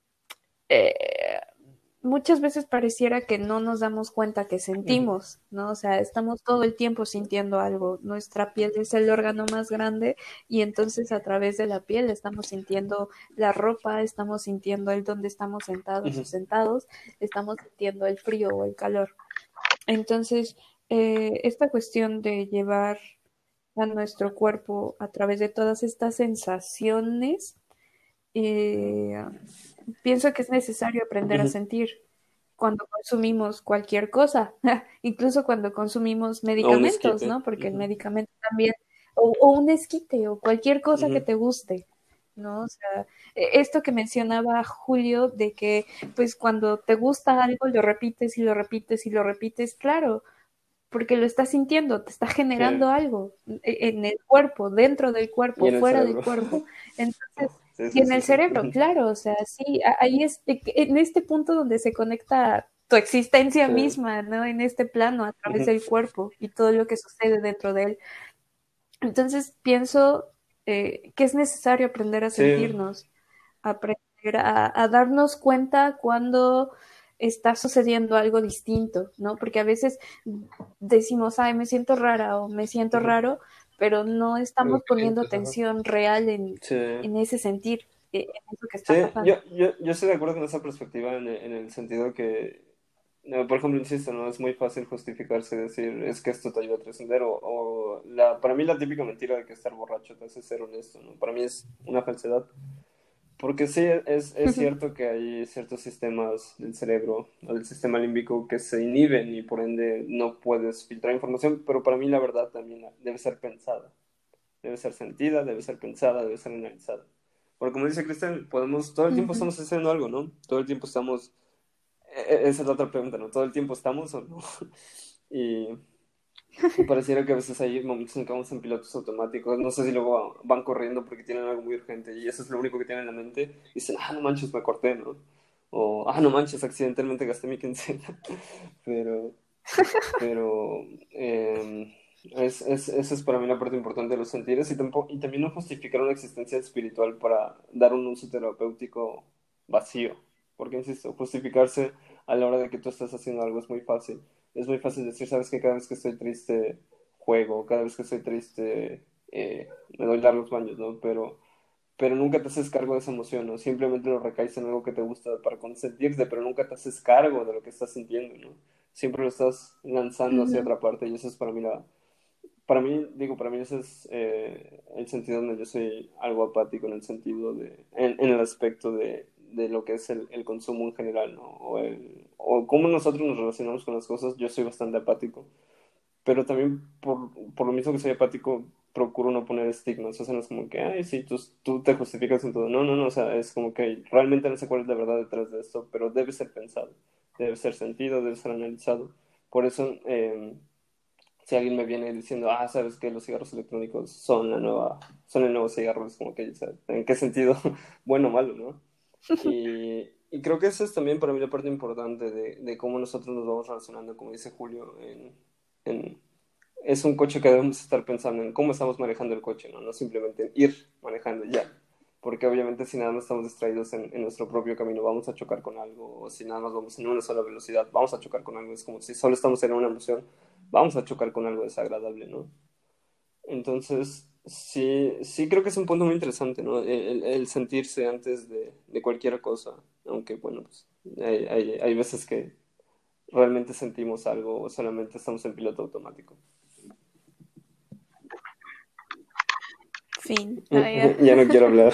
eh, muchas veces pareciera que no nos damos cuenta que ujú. sentimos, ¿no? O sea, estamos todo el tiempo sintiendo algo. Nuestra piel es el órgano más grande y entonces a través de la piel estamos sintiendo la ropa, estamos sintiendo el donde estamos sentados o Ujú. sentados, estamos sintiendo el frío o el calor. Entonces, esta cuestión de llevar a nuestro cuerpo a través de todas estas sensaciones, eh, pienso que es necesario aprender a Ujú. sentir cuando consumimos cualquier cosa, incluso cuando consumimos O un medicamentos, esquite. ¿no? Porque el Ujú, medicamento también, o un esquite, o cualquier cosa que ujú. te guste, ¿no? O sea, esto que mencionaba Julio, de que pues cuando te gusta algo, lo repites y lo repites y lo repites, claro, porque lo estás sintiendo, te está Sí. generando algo en el cuerpo, dentro del Y cuerpo, en el fuera del cerebro. cuerpo. Entonces, Sí, y sí, en sí, el sí. cerebro, Ujú. claro, o sea, sí, ahí es, en este punto donde se conecta tu existencia Sí. misma, ¿no? En este plano, a través Ujú. del cuerpo y todo lo que sucede dentro de él. Entonces, pienso que es necesario aprender a Sí. sentirnos, aprender a darnos cuenta cuando está sucediendo algo distinto, ¿no? Porque a veces decimos, ay, me siento rara o me siento Ujú. raro, pero no Algo estamos que poniendo sientes, ajá. atención real Sí. en ese sentir, en eso que Sí, está pasando. yo estoy de acuerdo con esa perspectiva en el sentido que, no, por ejemplo, insisto, no es muy fácil justificarse y decir es que esto te ayuda a trascender para mí la típica mentira de que estar borracho te hace ser honesto, ¿no? Para mí es una falsedad. Porque sí, es cierto que hay ciertos sistemas del cerebro o del sistema límbico que se inhiben y por ende no puedes filtrar información, pero para mí la verdad también debe ser pensada, debe ser sentida, debe ser pensada, debe ser analizada. Porque como dice Cristian, todo el tiempo Ujú. estamos haciendo algo, ¿no? Todo el tiempo estamos, esa es la otra pregunta, ¿no? Todo el tiempo estamos o no. Y, y pareciera que a veces hay momentos en que vamos en pilotos automáticos, no sé si luego van corriendo porque tienen algo muy urgente y eso es lo único que tienen en la mente y dicen, ah, no manches, me corté, ¿no? O, ah, no manches, accidentalmente gasté mi quincena. Pero, pero esa es para mí la parte importante de los sentires y también no justificar una existencia espiritual para dar un uso terapéutico vacío. Porque, insisto, justificarse a la hora de que tú estás haciendo algo es muy fácil. Es muy fácil decir, sabes que cada vez que estoy triste juego, cada vez que estoy triste me doy largos baños, ¿no? Pero nunca te haces cargo de esa emoción, ¿no? Simplemente lo recaes en algo que te gusta para consentirte, pero nunca te haces cargo de lo que estás sintiendo, ¿no? Siempre lo estás lanzando hacia Ujú. otra parte y eso es para mí ese es el sentido donde yo soy algo apático en el sentido en el aspecto de lo que es el consumo en general, ¿no? O cómo nosotros nos relacionamos con las cosas, yo soy bastante apático, pero también por lo mismo que soy apático, procuro no poner estigmas, o sea, no es como que, ay, sí, tú te justificas en todo, no, no, no, o sea, es como que realmente no sé cuál es la verdad detrás de esto, pero debe ser pensado, debe ser sentido, debe ser analizado, por eso, si alguien me viene diciendo, sabes que los cigarros electrónicos son el nuevo cigarro, es como que, ¿sabes? ¿En qué sentido? Bueno o malo, ¿no? Y creo que eso es también para mí la parte importante de cómo nosotros nos vamos relacionando, como dice Julio, en- es un coche que debemos estar pensando en cómo estamos manejando el coche, ¿no? No simplemente en ir manejando y ya. Porque obviamente si nada más estamos distraídos en nuestro propio camino, vamos a chocar con algo, o si nada más vamos en una sola velocidad, vamos a chocar con algo. Es como si solo estamos en una emoción, vamos a chocar con algo desagradable, ¿no? Entonces, sí, sí creo que es un punto muy interesante, ¿no? El sentirse antes de cualquier cosa, aunque bueno, pues hay veces que realmente sentimos algo o solamente estamos en piloto automático. Fin. Ah, ya. Ya no quiero hablar.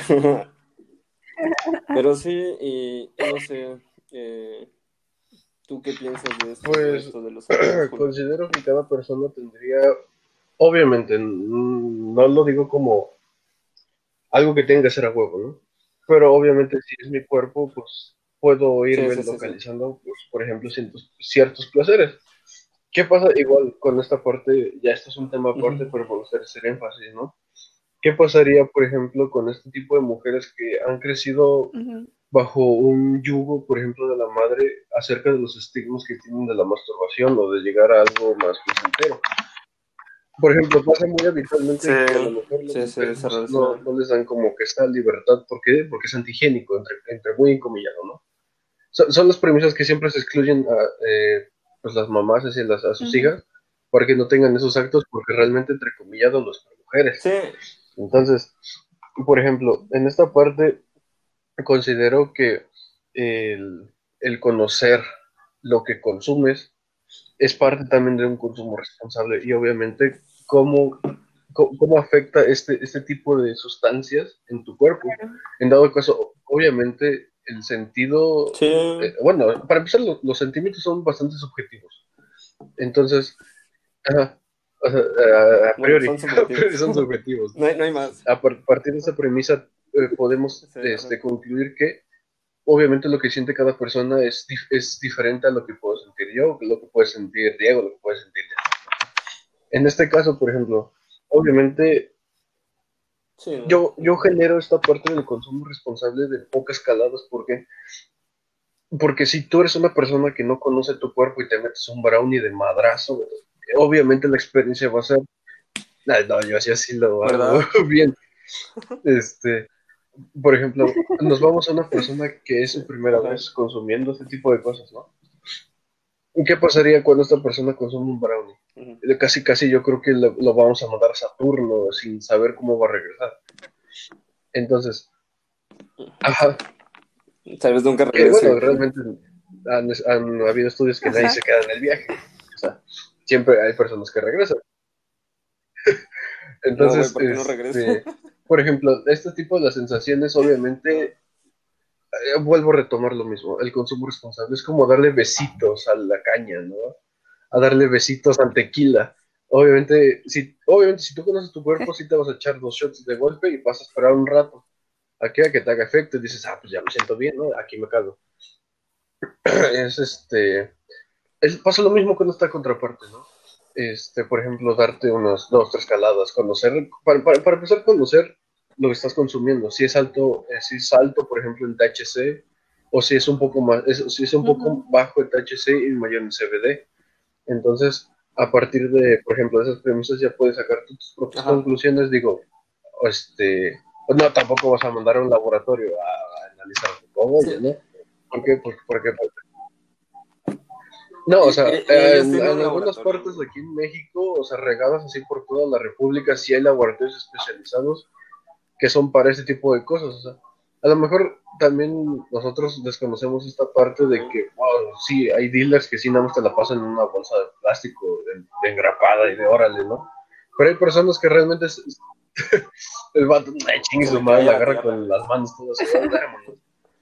Pero sí, y no sé, eh, ¿tú qué piensas de Pues esto de los amigos, Julio? considero que cada persona tendría, obviamente, no lo digo como algo que tenga que ser a huevo, ¿no? Pero obviamente si es mi cuerpo, pues puedo Sí, irme sí, sí, sí. localizando, pues por ejemplo, ciertos placeres. ¿Qué pasa igual con esta parte? Ya esto es un tema Ujú. aparte, pero me gustaría hacer énfasis, ¿no? ¿Qué pasaría, por ejemplo, con este tipo de mujeres que han crecido Ujú. bajo un yugo, por ejemplo, de la madre acerca de los estigmas que tienen de la masturbación o de llegar a algo más placentero? Por ejemplo, pasa muy Sí, habitualmente que a lo mejor las sí, sí, mujeres se no, relaciona. no les dan como que esta libertad. ¿Por qué? Porque es antihigiénico, entre muy encomillado, ¿no? Son las premisas que siempre se excluyen pues las mamás hacia a sus Ujú. hijas para que no tengan esos actos porque realmente entrecomillado no es para mujeres. Sí, Entonces, por ejemplo, en esta parte considero que el conocer lo que consumes es parte también de un consumo responsable y obviamente cómo afecta este tipo de sustancias en tu cuerpo. Claro. En dado caso, obviamente el sentido, sí, bueno, para empezar, los sentimientos son bastante subjetivos. Entonces, ajá, o sea, a bueno, priori, son a priori subjetivos. son subjetivos. No hay más. Partir de esa premisa, podemos Sí, ajá. concluir que obviamente lo que siente cada persona es diferente a lo que puedo sentir yo, lo que puede sentir Diego, lo que puede sentir Diego. En este caso, por ejemplo, obviamente Sí, ¿no? yo genero esta parte del consumo responsable de pocas caladas, porque si tú eres una persona que no conoce tu cuerpo y te metes un brownie de madrazo, obviamente la experiencia va a ser, no, yo así lo hago ¿Verdad? bien. Este, por ejemplo, nos vamos a una persona que es Sí, su primera ajá. vez consumiendo este tipo de cosas, ¿no? ¿Y qué pasaría cuando esta persona consume un brownie? Ujú. Casi, casi yo creo que lo vamos a mandar a Saturno sin saber cómo va a regresar. Entonces, ajá, Tal vez nunca que bueno, regrese. realmente han habido estudios que nadie Ajá. se queda en el viaje. O sea, siempre hay personas que regresan. No, güey, Entonces, ¿por qué no regresa? por ejemplo, este tipo de las sensaciones, Ajá. obviamente, vuelvo a retomar lo mismo. El consumo responsable es como darle besitos a la caña, ¿no? A darle besitos al tequila. Obviamente, si tú conoces tu cuerpo, sí te vas a echar 2 shots de golpe y vas a esperar un rato a que te haga efecto y dices, pues ya me siento bien, ¿no? Aquí me cago. Es pasa lo mismo con esta contraparte, ¿no? Por ejemplo, darte unas 2, 3 caladas, conocer, para empezar a conocer lo que estás consumiendo, si es alto, por ejemplo, en THC, o si es un poco más, si es un poco Ujú. bajo en THC y mayor en CBD. Entonces, a partir de, por ejemplo, de esas premisas ya puedes sacar tus propias Ajá. conclusiones, digo, pues no, tampoco vas a mandar a un laboratorio a analizar todo, Sí. ¿no? ¿Por qué? Porque No, o sea, Ellos en tienen un algunas laboratorio. partes de aquí en México, o sea, regadas así por toda la República, sí hay laboratorios especializados que son para este tipo de cosas. O sea, a lo mejor también nosotros desconocemos esta parte de que, wow, sí, hay dealers que sí nada más te la pasan en una bolsa de plástico de engrapada y de órale, ¿no? Pero hay personas que realmente el vato, ay, chingue Se su le madre, cae a la la agarra tierra. con las manos todas sudadas, vámonos.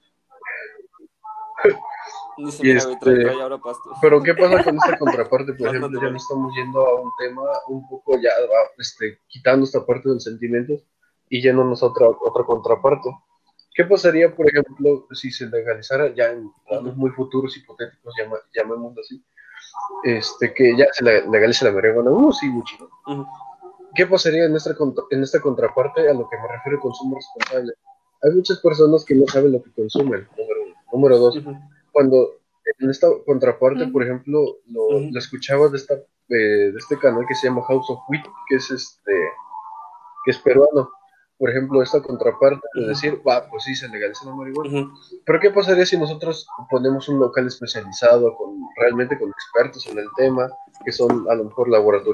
Dice, Y mira, güey, trae ahora pasto. pero ¿qué pasa con esta contraparte? Por Más ejemplo, ya natural. nos estamos yendo a un tema un poco ya, quitando esta parte de los sentimientos y yéndonos a otra contraparte. ¿Qué pasaría, por ejemplo, si se legalizara ya en planos Ujú, muy futuros, hipotéticos, llamémoslo así, que ya se legalice la marihuana? Sí, muy chido. ujú, ¿Qué pasaría en esta contraparte a lo que me refiero a consumo responsable? Hay muchas personas que no saben lo que consumen, número uno. Número dos, ujú, cuando en esta contraparte, por Ujú. ejemplo, ujú, lo escuchaba de este canal que se llama House of Wheat, que es peruano. Por ejemplo, esta contraparte de ujú, decir, va, pues sí, se legaliza la marihuana. ujú, Pero ¿qué pasaría si nosotros ponemos un local especializado realmente con expertos en el tema, que son a lo mejor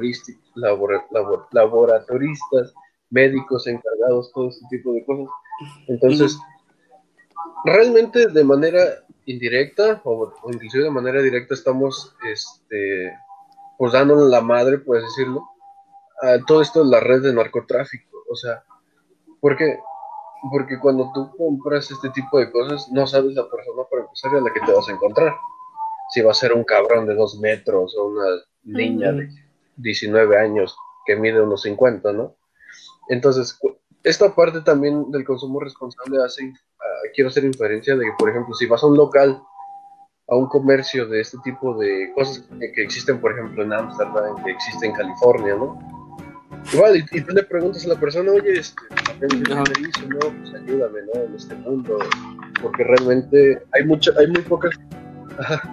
laboratoristas, médicos encargados, todo ese tipo de cosas? ujú. Entonces, realmente de manera indirecta o inclusive de manera directa estamos pues dándole la madre, puedes decirlo, a todo esto de la red de narcotráfico. O sea, porque porque cuando tú compras este tipo de cosas, no sabes la persona para empezar a la que te vas a encontrar. Si va a ser un cabrón de 2 metros o una niña de Ujú. Ujú, 19 años que mide unos 50, ¿no? Entonces, esta parte también del consumo responsable quiero hacer inferencia de que, por ejemplo, si vas a un local, a un comercio de este tipo de cosas que existen, por ejemplo, en Ámsterdam, que existen en California, ¿no? Igual, y tú le preguntas a la persona, oye, ¿tienes el ajá. permiso? No, pues ayúdame, ¿no? En este mundo, porque realmente hay muy pocas, ajá,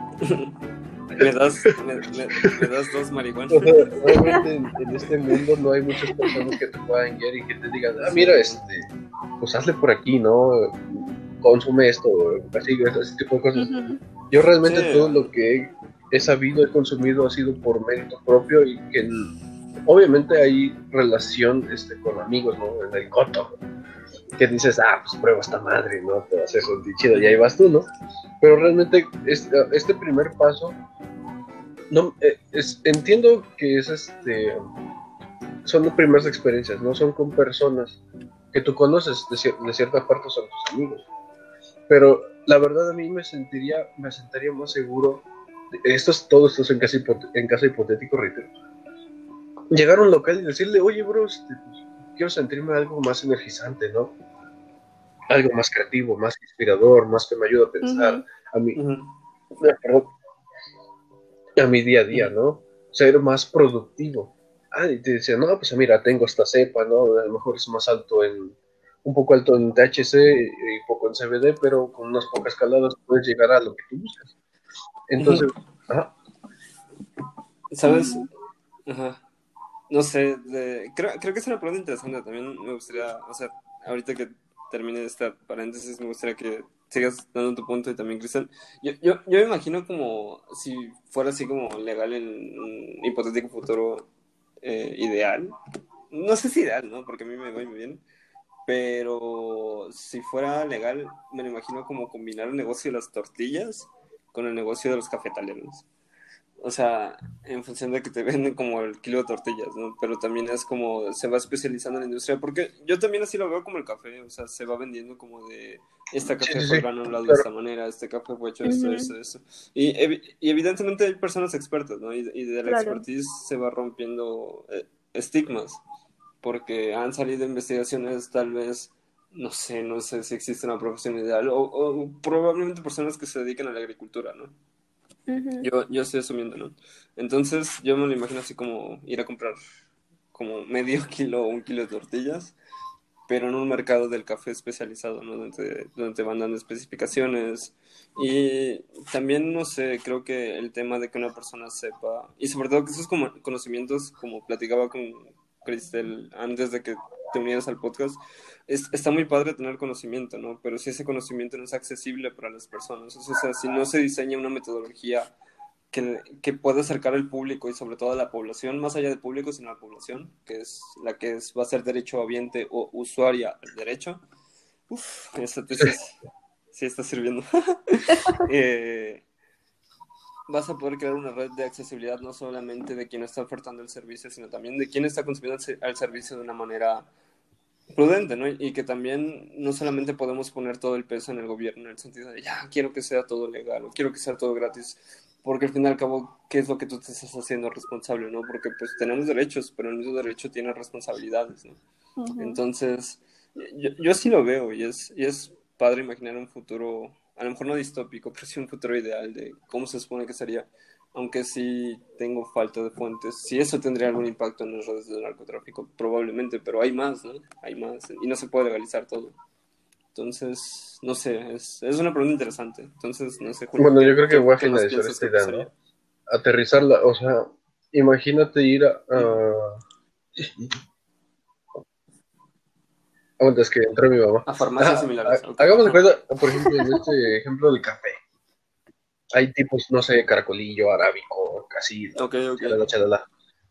Me das dos marihuanas. o sea, realmente en este mundo no hay muchas personas que te puedan guiar y que te digan, Sí, mira, pues hazle por aquí, ¿no? Consume esto, así, ese tipo de cosas. Ujú. Yo sí, realmente todo lo que he sabido, he consumido ha sido por mérito propio y que obviamente hay relación con amigos, ¿no? En el coto, que dices, pues prueba esta madre, ¿no? Te va a hacer sentir chido y ahí ujú, vas tú, ¿no? Pero realmente este primer paso, no, entiendo que son las primeras experiencias, ¿no? Son con personas que tú conoces, de cierta parte son tus amigos. Pero la verdad a mí me sentiría más seguro, todo esto es en caso hipotético, reitero, llegar a un local y decirle, oye, bro, pues, quiero sentirme algo más energizante, ¿no? Algo más creativo, más inspirador, más que me ayude a pensar Ujú. a mi, ujú, perdón, a mi día a día, ujú, ¿no? Ser más productivo. Y te decía, no, pues mira, tengo esta cepa, ¿no? A lo mejor es un poco alto en THC y poco en CBD, pero con unas pocas caladas puedes llegar a lo que tú buscas. ujú. Entonces, ajá, ¿Sabes? Ajá. No sé, creo que es una pregunta interesante. También me gustaría, o sea, ahorita que termine esta paréntesis, me gustaría que sigas dando tu punto y también, Cristian. Yo me imagino como si fuera así como legal en un hipotético futuro ideal. No sé si ideal, ¿no? Porque a mí me va muy bien. Pero si fuera legal, me lo imagino como combinar el negocio de las tortillas con el negocio de los cafetaleros. O sea, en función de que te venden como el kilo de tortillas, ¿no? Pero también es como se va especializando en la industria, porque yo también así lo veo como el café, o sea, se va vendiendo como de este sí, café sí, fue sí, granulado de claro, esta manera, este café fue hecho esto, Ujú. esto, esto. Y evidentemente hay personas expertas, ¿no? Y de la Claro. expertise se va rompiendo estigmas, porque han salido investigaciones tal vez, no sé si existe una profesión ideal, o probablemente personas que se dedican a la agricultura, ¿no? Ujú. Yo estoy asumiendo, ¿no? Entonces yo me lo imagino así como ir a comprar como medio kilo o un kilo de tortillas, pero en un mercado del café especializado, ¿no? Donde te van dando especificaciones. Y también, no sé, creo que el tema de que una persona sepa, y sobre todo que esos como conocimientos, como platicaba con Cristel antes de que te unieras al podcast, está muy padre tener conocimiento, ¿no? Pero si ese conocimiento no es accesible para las personas, o sea, si no se diseña una metodología que pueda acercar al público y sobre todo a la población, más allá del público, sino a la población, que es la que va a ser derechohabiente o usuaria del derecho. Uf, esa tesis sí está sirviendo. Vas a poder crear una red de accesibilidad no solamente de quien está ofertando el servicio, sino también de quien está consumiendo el servicio de una manera prudente, ¿no? Y que también no solamente podemos poner todo el peso en el gobierno, en el sentido de, ya, quiero que sea todo legal o quiero que sea todo gratis, porque al fin y al cabo, ¿qué es lo que tú te estás haciendo responsable, ¿no? Porque pues tenemos derechos, pero el mismo derecho tiene responsabilidades, ¿no? Entonces, yo sí lo veo y es padre imaginar un futuro, a lo mejor no distópico, pero sí un futuro ideal de cómo se supone que sería, aunque sí tengo falta de fuentes. Si eso tendría algún impacto en las redes de narcotráfico, probablemente, pero hay más, ¿no? Hay más y no se puede legalizar todo. Entonces, no sé, es una pregunta interesante. Entonces, no sé, Julio, Bueno, yo creo que voy a qué más finalizar piensas esta que idea, pasaría? ¿no? Aterrizarla, o sea, imagínate ir a... Aguanta, es que entró mi mamá. A farmacias similares, ok. Hagamos de Ajá. cuenta, por ejemplo, en este ejemplo del café. Hay tipos, no sé, caracolillo, arábico, así, Ok, ok. chalala, chalala.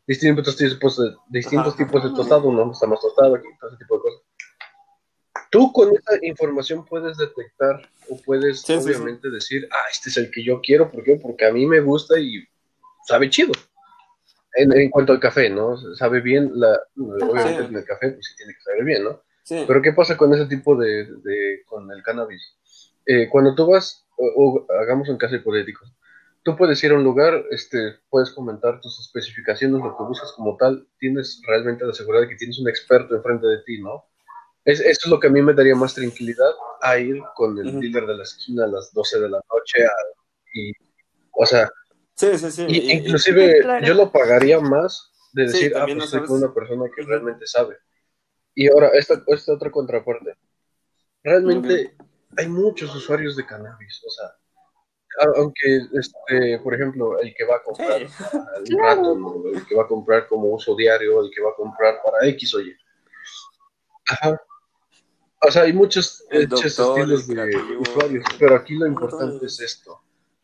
Ajá, Distintos ajá. tipos de Ujú. tostado, uno está más tostado aquí, todo ese tipo de cosas. Tú con esa información puedes detectar o puedes Sí, sí, sí. obviamente decir, este es el que yo quiero, ¿por qué? Porque a mí me gusta y sabe chido. En cuanto al café, ¿no? Sabe bien, Ajá. obviamente en el café pues sí tiene que saber bien, ¿no? Sí, Pero ¿qué pasa con ese tipo con el cannabis? Cuando tú vas, o hagamos un caso hipotético, tú puedes ir a un lugar, puedes comentar tus especificaciones, lo que buscas como tal, tienes realmente la seguridad de que tienes un experto enfrente de ti, ¿no? Eso es lo que a mí me daría más tranquilidad a ir con el ujú. dealer de la esquina a las 12 de la noche, y, o sea, Sí, sí, sí. inclusive yo Claro. lo pagaría más de Sí, decir, también pues no estoy con sabes. una persona que Ujú, realmente sabe. Y ahora, esta otra contraparte. ok. Realmente hay muchos usuarios de cannabis, o sea, aunque, por ejemplo, el que va a comprar Sí. para un rato, Claro. ¿no? El que va a comprar como uso diario, el que va a comprar para X o Y. Ajá. O sea, hay El muchos doctor, el estilos de creativo, usuarios, pero aquí lo importante es montones. esto.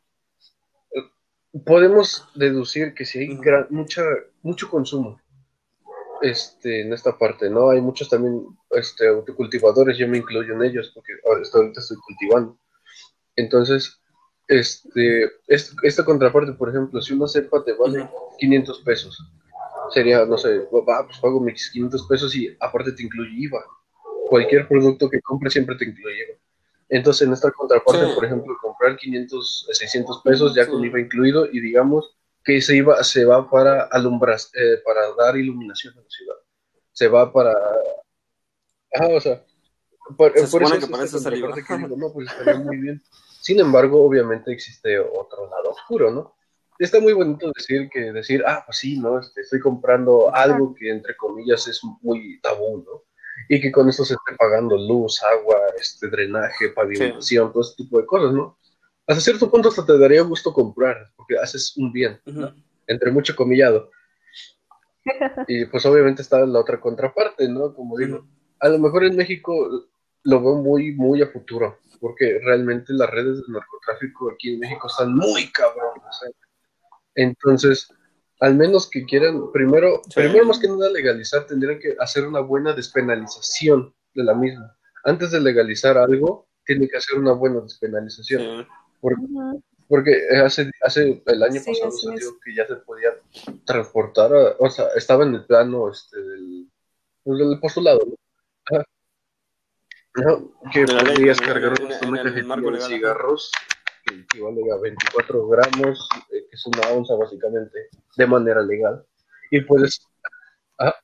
Podemos deducir que si hay Ujú. mucho consumo en esta parte, ¿no? Hay muchos también autocultivadores, yo me incluyo en ellos porque ahorita estoy cultivando. Entonces, esta contraparte, por ejemplo, si una cepa te vale Ujú. 500 pesos, sería, no sé, pues pago mis 500 pesos y aparte te incluye IVA. Cualquier producto que compres siempre te incluye IVA. Entonces, en esta Sí, contraparte, por ejemplo, comprar 500, 600 pesos Ujú. ya sí. con IVA incluido y digamos que ese IVA se va para alumbrar, para dar iluminación a la ciudad. Se va para... o sea, Se por eso supone es que para esta eso es el IVA. contraparte que digo, no, pues estaría muy bien. Sin embargo, obviamente existe otro lado oscuro, ¿no? Está muy bonito decir, pues sí, ¿no? Estoy comprando Ujú. algo que entre comillas es muy tabú, ¿no? Y que con esto se esté pagando luz, agua, drenaje, Sí. pavimentación, todo ese tipo de cosas, ¿no? Hasta cierto punto hasta te daría gusto comprar, porque haces un bien, ¿no? Ujú. Entre mucho comillado. Y pues obviamente está la otra contraparte, ¿no? Como Ujú. digo, a lo mejor en México lo veo muy, muy a futuro, porque realmente las redes de narcotráfico aquí en México están muy cabronas, ¿eh? Entonces, al menos que quieran, Sí. primero más que nada legalizar, tendrían que hacer una buena despenalización de la misma. Antes de legalizar algo, tiene que hacer una buena despenalización. Sí. Ujú. Porque hace el año Sí, pasado así es. salió que ya se podía transportar, o sea, estaba en el plano del postulado, ¿no? Ajá, ajá, que De la ley, podías cargar hasta en una el cajetilla marco de legal, ajá. cigarros que equivale a 24 gramos, que es una onza básicamente, de manera legal. Y puedes, ah,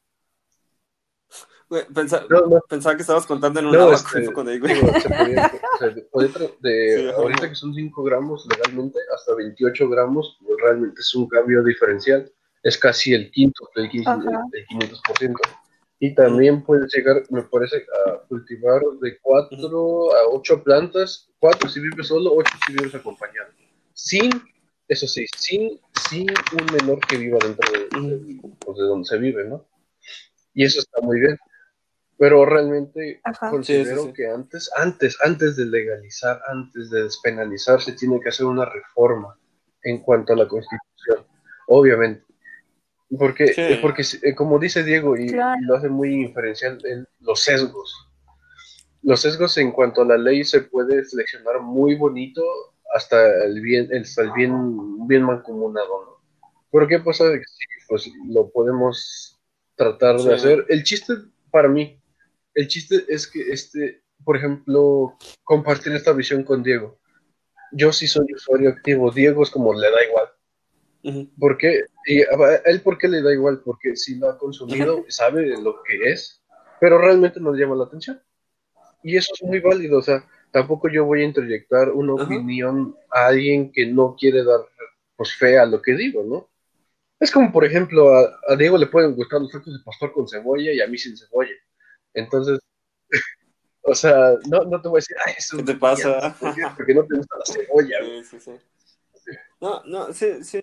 Güey, no, no, pensaba que estabas contando en un no, abaco y fue cuando digo. digo, se podía Sí, ajá, ahorita ajá. que son 5 gramos legalmente, hasta 28 gramos, pues realmente es un cambio diferencial, es casi el quinto, Ajá. el 500%. Y Ujú, también puedes llegar, me parece, a cultivar de ujú. 4 a 8 plantas, 4 si vives solo, 8 si vives acompañado. Sin, eso sí, sin un menor que viva dentro pues, de donde se vive, ¿no? Y eso está muy bien. Pero realmente Ajá. Sí, sí, considero sí. que antes de legalizar, antes de despenalizar, se tiene que hacer una reforma. en cuanto a la Constitución, obviamente. Sí, Porque como dice Diego, y Claro. lo hace muy inferencial, los sesgos. Los sesgos en cuanto a la ley se puede seleccionar muy bonito hasta el bien mancomunado, ¿no? ¿Pero qué pasa? Sí, pues lo podemos tratar sí, de hacer. El chiste, para mí, el chiste es que, por ejemplo, compartir esta visión con Diego. Yo sí soy usuario activo, Diego es como le da igual. ujú, ¿Por qué? Y a él, ¿por qué le da igual? Porque si lo ha consumido, sabe lo que es, pero realmente no le llama la atención. Y eso es muy válido, o sea, tampoco yo voy a introyectar una ajá. opinión a alguien que no quiere dar pues, fe a lo que digo, ¿no? Es como, por ejemplo, a Diego le pueden gustar los tacos de pastor con cebolla y a mí sin cebolla. Entonces, o sea, no te voy a decir, ay, eso ¿Qué es te mentira. pasa? ¿Por qué? Porque no te gusta la cebolla, güey. Sí, sí, sí. No, no, sí, sí.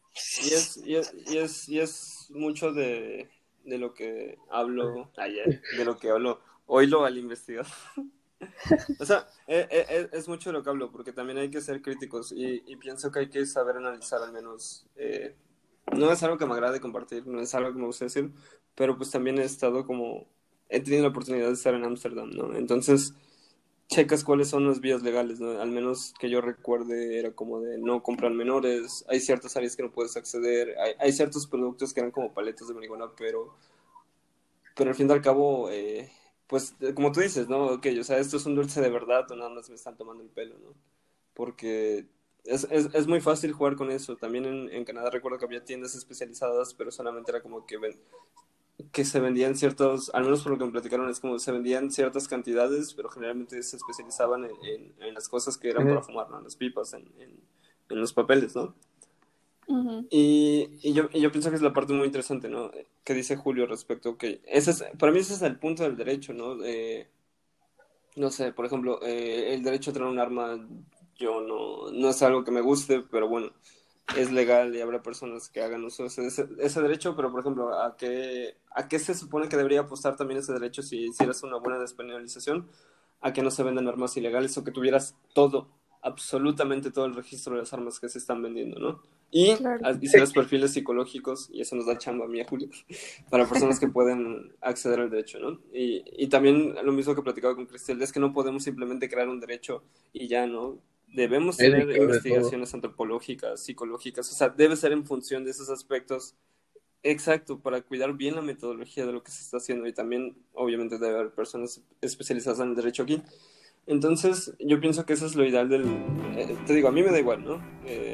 Y es mucho de lo que hablo ayer, de lo que hablo hoy lo al investigar. O sea, es mucho de lo que hablo, porque también hay que ser críticos y pienso que hay que saber analizar al menos. No es algo que me agrade compartir, no es algo que me gusta decir, pero pues también he tenido la oportunidad de estar en Ámsterdam, ¿no? Entonces, checas cuáles son las vías legales, ¿no? Al menos que yo recuerde era como de no comprar menores, hay ciertas áreas que no puedes acceder, hay ciertos productos que eran como paletas de marihuana, pero al fin y al cabo, pues como tú dices, ¿no? Ok, o sea, esto es un dulce de verdad o nada más me están tomando el pelo, ¿no? Porque es muy fácil jugar con eso. También en Canadá recuerdo que había tiendas especializadas, pero solamente era como que se vendían ciertos, al menos por lo que me platicaron, es como se vendían ciertas cantidades, pero generalmente se especializaban en las cosas que eran para Ujú. fumar, ¿no? En las pipas, en los papeles, ¿no? Ujú. Y yo pienso que es la parte muy interesante, ¿no? Que dice Julio respecto, que para mí ese es el punto del derecho, ¿no? No sé, por ejemplo, el derecho a tener un arma, yo no es algo que me guste, pero bueno, es legal y habrá personas que hagan uso de ese derecho, pero por ejemplo, ¿a qué se supone que debería apostar también ese derecho si hicieras una buena despenalización? A que no se vendan armas ilegales o que tuvieras todo, absolutamente todo el registro de las armas que se están vendiendo, ¿no? Y Claro. hicieras perfiles psicológicos, y eso nos da chamba a mí, a Julio, para personas que pueden acceder al derecho, ¿no? Y también lo mismo que platicaba con Cristel, es que no podemos simplemente crear un derecho y ya, ¿no? Debemos tener Médico de todo. investigaciones antropológicas, psicológicas, o sea, debe ser en función de esos aspectos. Exacto, para cuidar bien la metodología de lo que se está haciendo y también, obviamente, debe haber personas especializadas en el derecho aquí. Entonces, yo pienso que eso es lo ideal te digo, a mí me da igual, ¿no?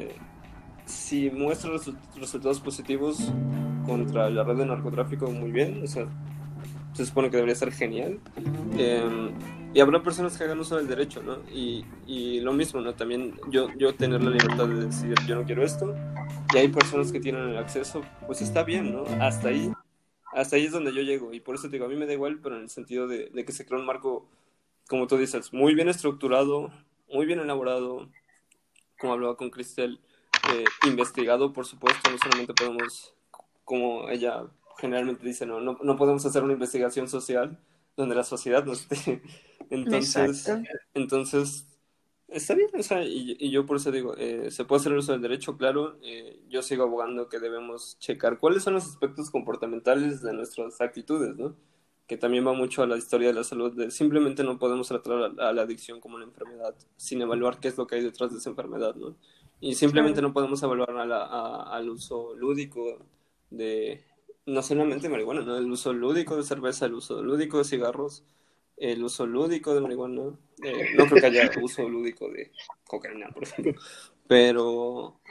Si muestra resultados positivos contra la red de narcotráfico, muy bien, o sea, se supone que debería ser genial. Eh, y habrá personas que hagan uso del derecho, ¿no? Y lo mismo, ¿no? También yo tener la libertad de decir, yo no quiero esto, y hay personas que tienen el acceso, pues está bien, ¿no? Hasta ahí es donde yo llego, y por eso te digo, a mí me da igual, pero en el sentido de que se crea un marco, como tú dices, muy bien estructurado, muy bien elaborado, como hablaba con Cristel, investigado, por supuesto, no solamente podemos, como ella generalmente dice, no podemos hacer una investigación social donde la sociedad no esté. Exacto. Entonces, está bien, o sea, y yo por eso digo, se puede hacer el uso del derecho, claro, yo sigo abogando que debemos checar cuáles son los aspectos comportamentales de nuestras actitudes, ¿no? Que también va mucho a la historia de la salud, simplemente no podemos tratar a la adicción como una enfermedad sin evaluar qué es lo que hay detrás de esa enfermedad, ¿no? Y simplemente Claro. no podemos evaluar al uso lúdico de, no solamente marihuana, ¿no? El uso lúdico de cerveza, el uso lúdico de cigarros, el uso lúdico de marihuana. No creo que haya uso lúdico de cocaína, por ejemplo, pero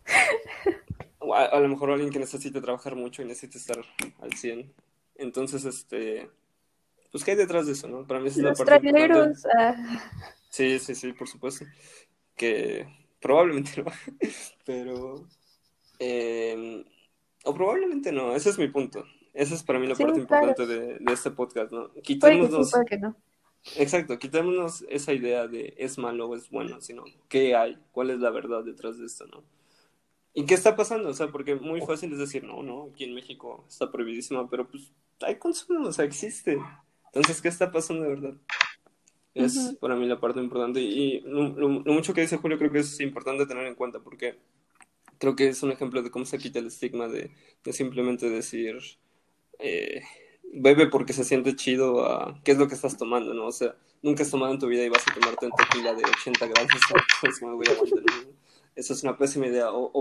a lo mejor alguien que necesite trabajar mucho y necesite estar al 100. Entonces, pues, ¿qué hay detrás de eso, no? Para mí esa es la Los parte importante. traileros. Sí, sí, sí, por supuesto. Que probablemente no, pero... eh, o probablemente no, ese es mi punto. Esa es para mí la Sí, parte claro. importante de este podcast, ¿no? Puede que sí, Quitémonos, puede que no. exacto, quitémonos esa idea de es malo o es bueno, sino qué hay, cuál es la verdad detrás de esto, ¿no? ¿Y qué está pasando? O sea, porque muy fácil es decir, no, aquí en México está prohibidísima, pero pues hay consumo, o sea, existe. Entonces, ¿qué está pasando de verdad? Es Ujú. para mí la parte importante y lo mucho que dice Julio creo que es importante tener en cuenta porque creo que es un ejemplo de cómo se quita el estigma de simplemente decir, eh, bebe porque se siente chido a qué es lo que estás tomando, ¿no? O sea, nunca has tomado en tu vida y vas a tomarte un tequila de 80 gramos, entonces me voy a aguantar, ¿no? Eso es una pésima idea. O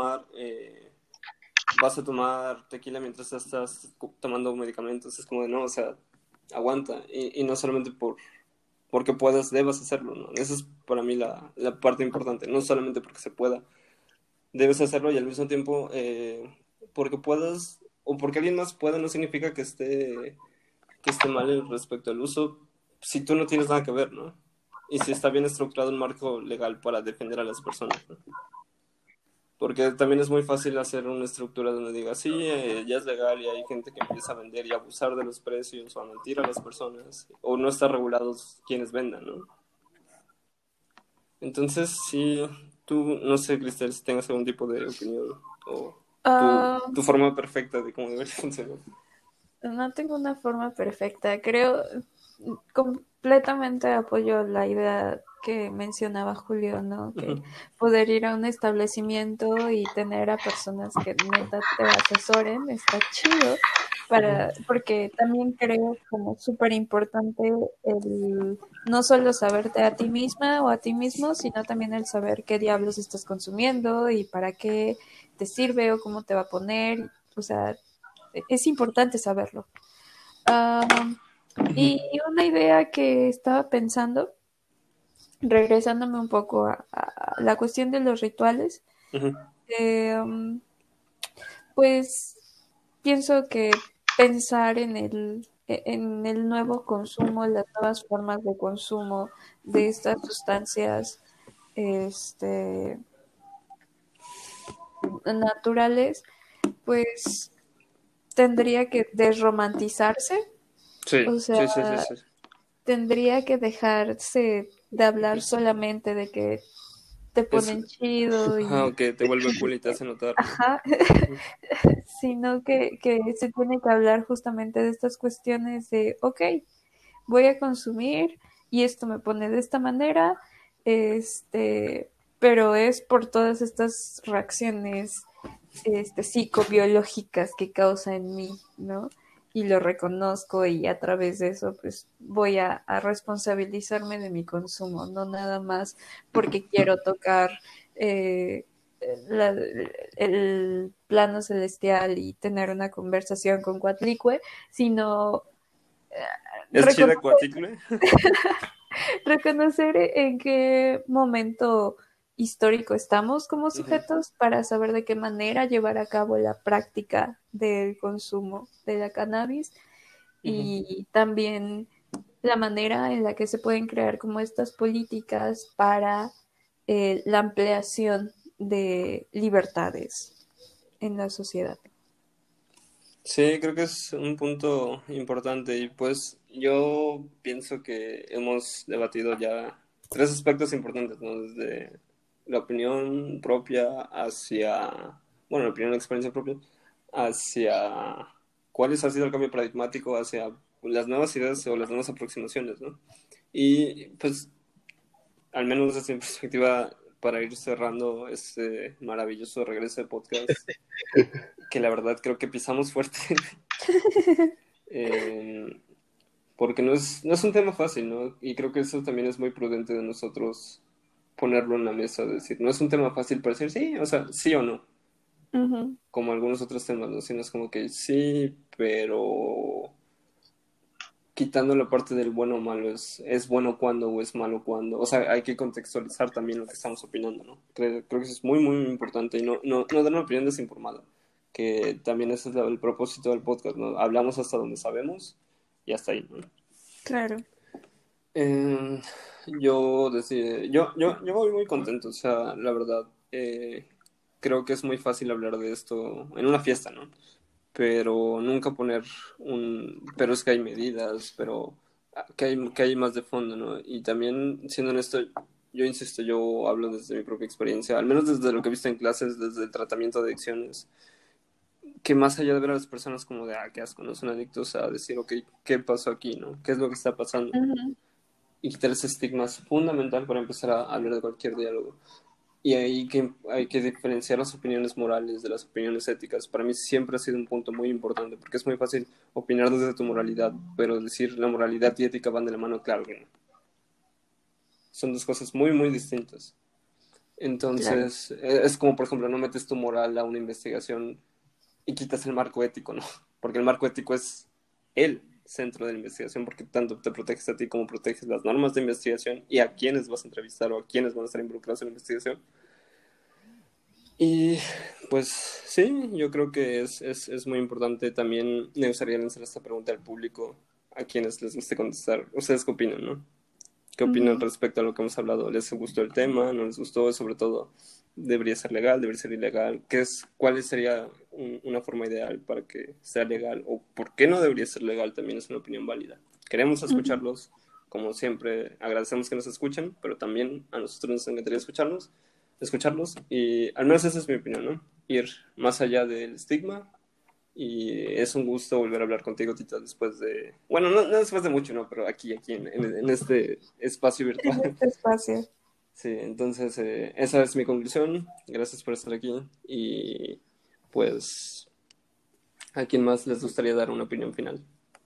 vas a tomar tequila mientras estás tomando medicamentos, es como de no, o sea, aguanta. Y no solamente porque puedas, debas hacerlo, ¿no? Esa es para mí la parte importante, no solamente porque se pueda, debes hacerlo y al mismo tiempo, porque puedas o porque alguien más pueda, no significa que esté mal respecto al uso, si tú no tienes nada que ver, ¿no? Y si está bien estructurado un marco legal para defender a las personas, ¿no? Porque también es muy fácil hacer una estructura donde diga, sí, ya es legal y hay gente que empieza a vender y a abusar de los precios o a mentir a las personas, o no está regulados quienes vendan, ¿no? Entonces, sí, tú, no sé, Cristel, si tengas algún tipo de opinión o tu, Ah, tu forma perfecta de cómo debería funcionar. no tengo una forma perfecta. Creo completamente apoyo la idea que mencionaba Julio, ¿no? Que Ujú, poder ir a un establecimiento y tener a personas que neta te asesoren está chido ujú. porque también creo como súper importante el no solo saberte a ti misma o a ti mismo, sino también el saber qué diablos estás consumiendo y para qué te sirve o cómo te va a poner. O sea, es importante saberlo. Um, Ujú, y una idea que estaba pensando, regresándome un poco a la cuestión de los rituales, ujú. um, pues pienso que pensar en el nuevo consumo, las nuevas formas de consumo de estas sustancias este, naturales, pues tendría que desromantizarse, Sí, o sea, sí, sí, sí, sí. tendría que dejarse de hablar solamente de que te Es, ponen chido y que te vuelve cool y te hace notar, ¿no? ajá, Ujú, sino que se tiene que hablar justamente de estas cuestiones de, ok, voy a consumir y esto me pone de esta manera, pero es por todas estas reacciones psicobiológicas que causa en mí, ¿no? Y lo reconozco y a través de eso pues voy a responsabilizarme de mi consumo, no nada más porque quiero tocar eh, la- el plano celestial y tener una conversación con Coatlicue, sino ¿es chida reconocer, Coaticle? reconocer en qué momento histórico estamos como Ujú, sujetos para saber de qué manera llevar a cabo la práctica del consumo de la cannabis ujú. y también la manera en la que se pueden crear como estas políticas para la ampliación de libertades en la sociedad. Sí, creo que es un punto importante y pues yo pienso que hemos debatido ya tres aspectos importantes, ¿no? Desde la opinión propia bueno, la opinión, la experiencia propia, hacia cuál ha sido el cambio paradigmático, hacia las nuevas ideas o las nuevas aproximaciones, ¿no? Y pues al menos desde mi perspectiva, para ir cerrando este maravilloso regreso de podcast, que la verdad creo que pisamos fuerte. Eh, porque no es un tema fácil, ¿no? Y creo que eso también es muy prudente de nosotros ponerlo en la mesa, decir, no es un tema fácil para decir sí, o sea, sí o no, Ujú, como algunos otros temas, ¿no? Sino es como que sí, pero quitando la parte del bueno o malo, es bueno cuando o es malo cuando, o sea, hay que contextualizar también lo que estamos opinando, ¿no? Creo que eso es muy, muy importante y no dar una opinión desinformada, que también ese es el propósito del podcast, ¿no? Hablamos hasta donde sabemos y hasta ahí, ¿no? claro. Eh, yo voy muy contento, o sea, la verdad, creo que es muy fácil hablar de esto en una fiesta, ¿no? Pero nunca poner pero es que hay medidas, pero que hay más de fondo, ¿no? Y también, siendo honesto, yo insisto, yo hablo desde mi propia experiencia, al menos desde lo que he visto en clases, desde el tratamiento de adicciones, que más allá de ver a las personas como de, qué asco, no son adictos, a decir, ok, ¿qué pasó aquí, no? ¿Qué es lo que está pasando? Ujú, Y quitar ese estigma es fundamental para empezar a hablar de cualquier diálogo. y ahí que hay que diferenciar las opiniones morales de las opiniones éticas. Para mí siempre ha sido un punto muy importante, porque es muy fácil opinar desde tu moralidad, pero decir la moralidad y ética van de la mano, claro que no. Son dos cosas muy, muy distintas. Claro. Entonces, es como, por ejemplo, no metes tu moral a una investigación y quitas el marco ético, ¿no? Porque el marco ético es el centro de la investigación, porque tanto te proteges a ti como proteges las normas de investigación y a quienes vas a entrevistar o a quienes van a estar involucrados en la investigación. Y pues sí, yo creo que es muy importante. También me gustaría lanzar esta pregunta al público, a quienes les guste contestar. ¿Ustedes qué opinan, no? ¿Qué opinan Ujú. respecto a lo que hemos hablado? ¿Les gustó el tema? ¿No les gustó? Sobre todo, ¿debería ser legal? ¿Debería ser ilegal? ¿Cuál sería una forma ideal para que sea legal? ¿O por qué no debería ser legal? También es una opinión válida. Queremos Ujú. escucharlos. Como siempre, agradecemos que nos escuchen, pero también a nosotros nos encantaría escucharlos. Y al menos esa es mi opinión, ¿no? Ir más allá del estigma. Y es un gusto volver a hablar contigo, Tita, después de... Bueno, no después de mucho, ¿no? Pero aquí en este espacio En virtual. este espacio. Sí, entonces esa es mi conclusión. Gracias por estar aquí. Y pues, ¿a quién más les gustaría dar una opinión final?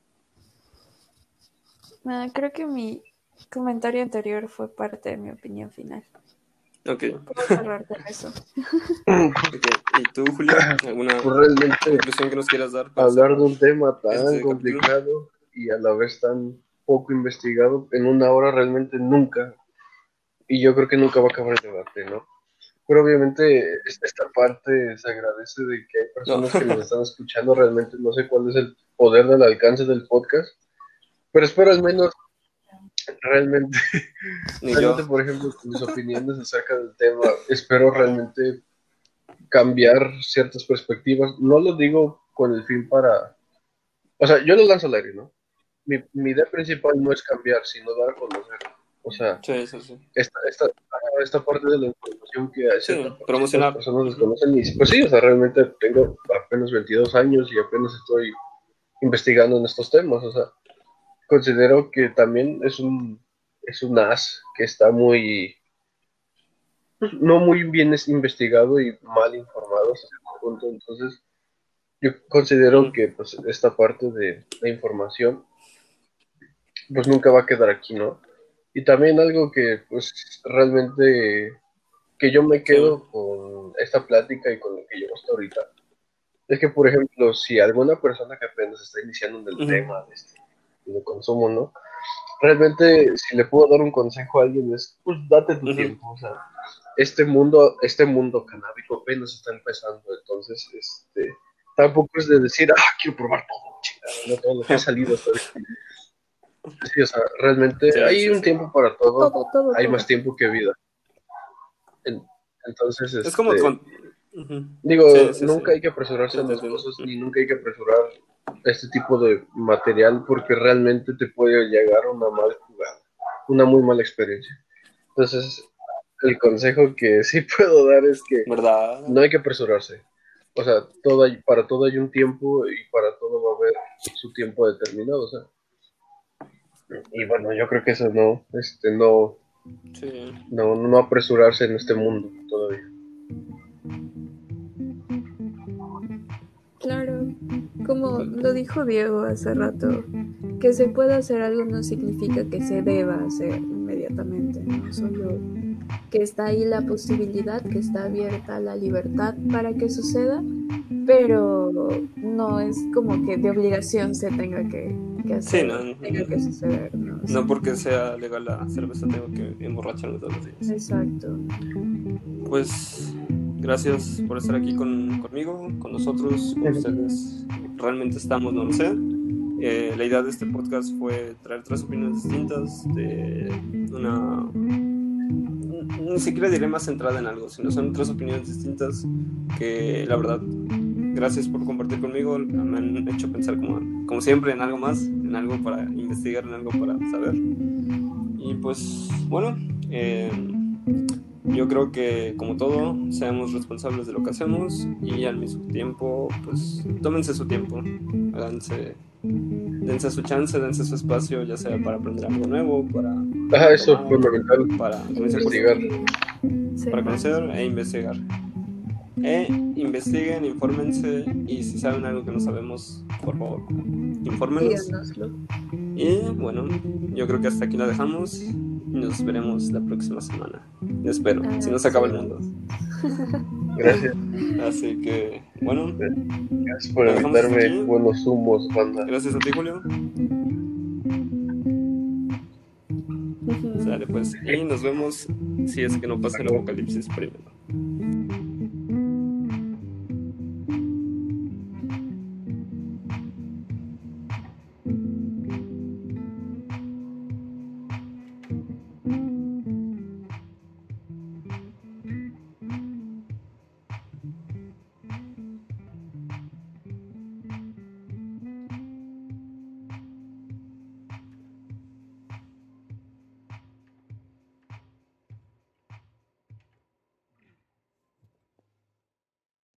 Creo que mi comentario anterior fue parte de mi opinión final. Ok. Puedo cerrar con eso. Ok. ¿Y tú, Julio? ¿Alguna Pues realmente conclusión que nos quieras dar para hablar cerrar de un tema tan este capítulo? complicado y a la vez tan poco investigado en una hora realmente nunca, y yo creo que nunca va a acabar el debate, ¿no? Pero obviamente esta parte se agradece de que hay No. personas que nos están escuchando, realmente no sé cuál es el poder del alcance del podcast, pero espero al menos realmente, Ni realmente yo. por ejemplo, con mis opiniones acerca del tema, espero realmente cambiar ciertas perspectivas. No lo digo con el fin para, o sea, yo lo lanzo al aire, ¿no? Mi idea principal no es cambiar, sino dar a conocer. O sea, Sí, eso sí. esta parte de la información que Sí, ciertas promocionar. personas Ujú. desconocen. Y pues sí, o sea, realmente tengo apenas 22 años y apenas estoy investigando en estos temas. O sea, considero que también es un as que está muy, pues, no muy bien investigado y mal informado hasta cierto punto. Entonces, yo considero Ujú. que pues esta parte de la información pues nunca va a quedar aquí, ¿no? Y también algo que pues realmente que yo me Sí. quedo con esta plática y con lo que llevo hasta ahorita es que, por ejemplo, si alguna persona que apenas está iniciando en el Ujú. tema de consumo, ¿no? Realmente, si le puedo dar un consejo a alguien es, pues date tu Ujú. tiempo, o sea, este mundo canábico apenas está empezando, entonces, tampoco es de decir, quiero probar todo, chingada, no todo lo que ha salido hasta ahorita. Sí, o sea, realmente Sí, hay sí, un sí. tiempo para todo, Todo, todo, hay más todo. tiempo que vida. En- entonces, Es como ujú. digo, Sí, sí, sí. nunca hay que apresurarse Sí, a te las entiendo. cosas, ni nunca hay que apresurar este tipo de material porque realmente te puede llegar una mala jugada, una muy mala experiencia. Entonces, el consejo que sí puedo dar es que ¿Verdad? no hay que apresurarse. O sea, para todo hay un tiempo y para todo va a haber su tiempo determinado. O sea, y bueno, yo creo que eso Sí. no apresurarse en este mundo todavía. Claro, como lo dijo Diego hace rato, que se pueda hacer algo no significa que se deba hacer inmediatamente, ¿no? Solo que está ahí la posibilidad, que está abierta la libertad para que suceda, pero no es como que de obligación se tenga que Sí, hacer, no, tenga que suceder, ¿no? O sea, no porque sea legal la cerveza tengo que emborracharme todos los días. exacto. Pues gracias por estar aquí conmigo, con nosotros, con ustedes. Realmente estamos, no lo sé. La idea de este podcast fue traer tres opiniones distintas de una... Ni siquiera diré más centrada en algo, sino son tres opiniones distintas que la verdad, gracias por compartir conmigo, me han hecho pensar como siempre en algo más, en algo para investigar, en algo para saber. Y pues bueno, yo creo que como todo, seamos responsables de lo que hacemos y al mismo tiempo, pues tómense su tiempo, háganse dense su chance, dense su espacio, ya sea para aprender algo nuevo, para Ajá, eso es tomar, fundamental. para Investigar. Sí. para conocer e investigar. Investiguen, infórmense, y si saben algo que no sabemos, por favor, infórmenos. Díganoslo. Y bueno, yo creo que hasta aquí la dejamos y nos veremos la próxima semana. Espero, si no se acaba el mundo. Gracias. Así que, bueno, Gracias por ¿la dejamos hasta invitarme. aquí? Buenos humos, banda. Gracias a ti, Julio. Sale pues, y nos vemos si es que no pasa el apocalipsis primero.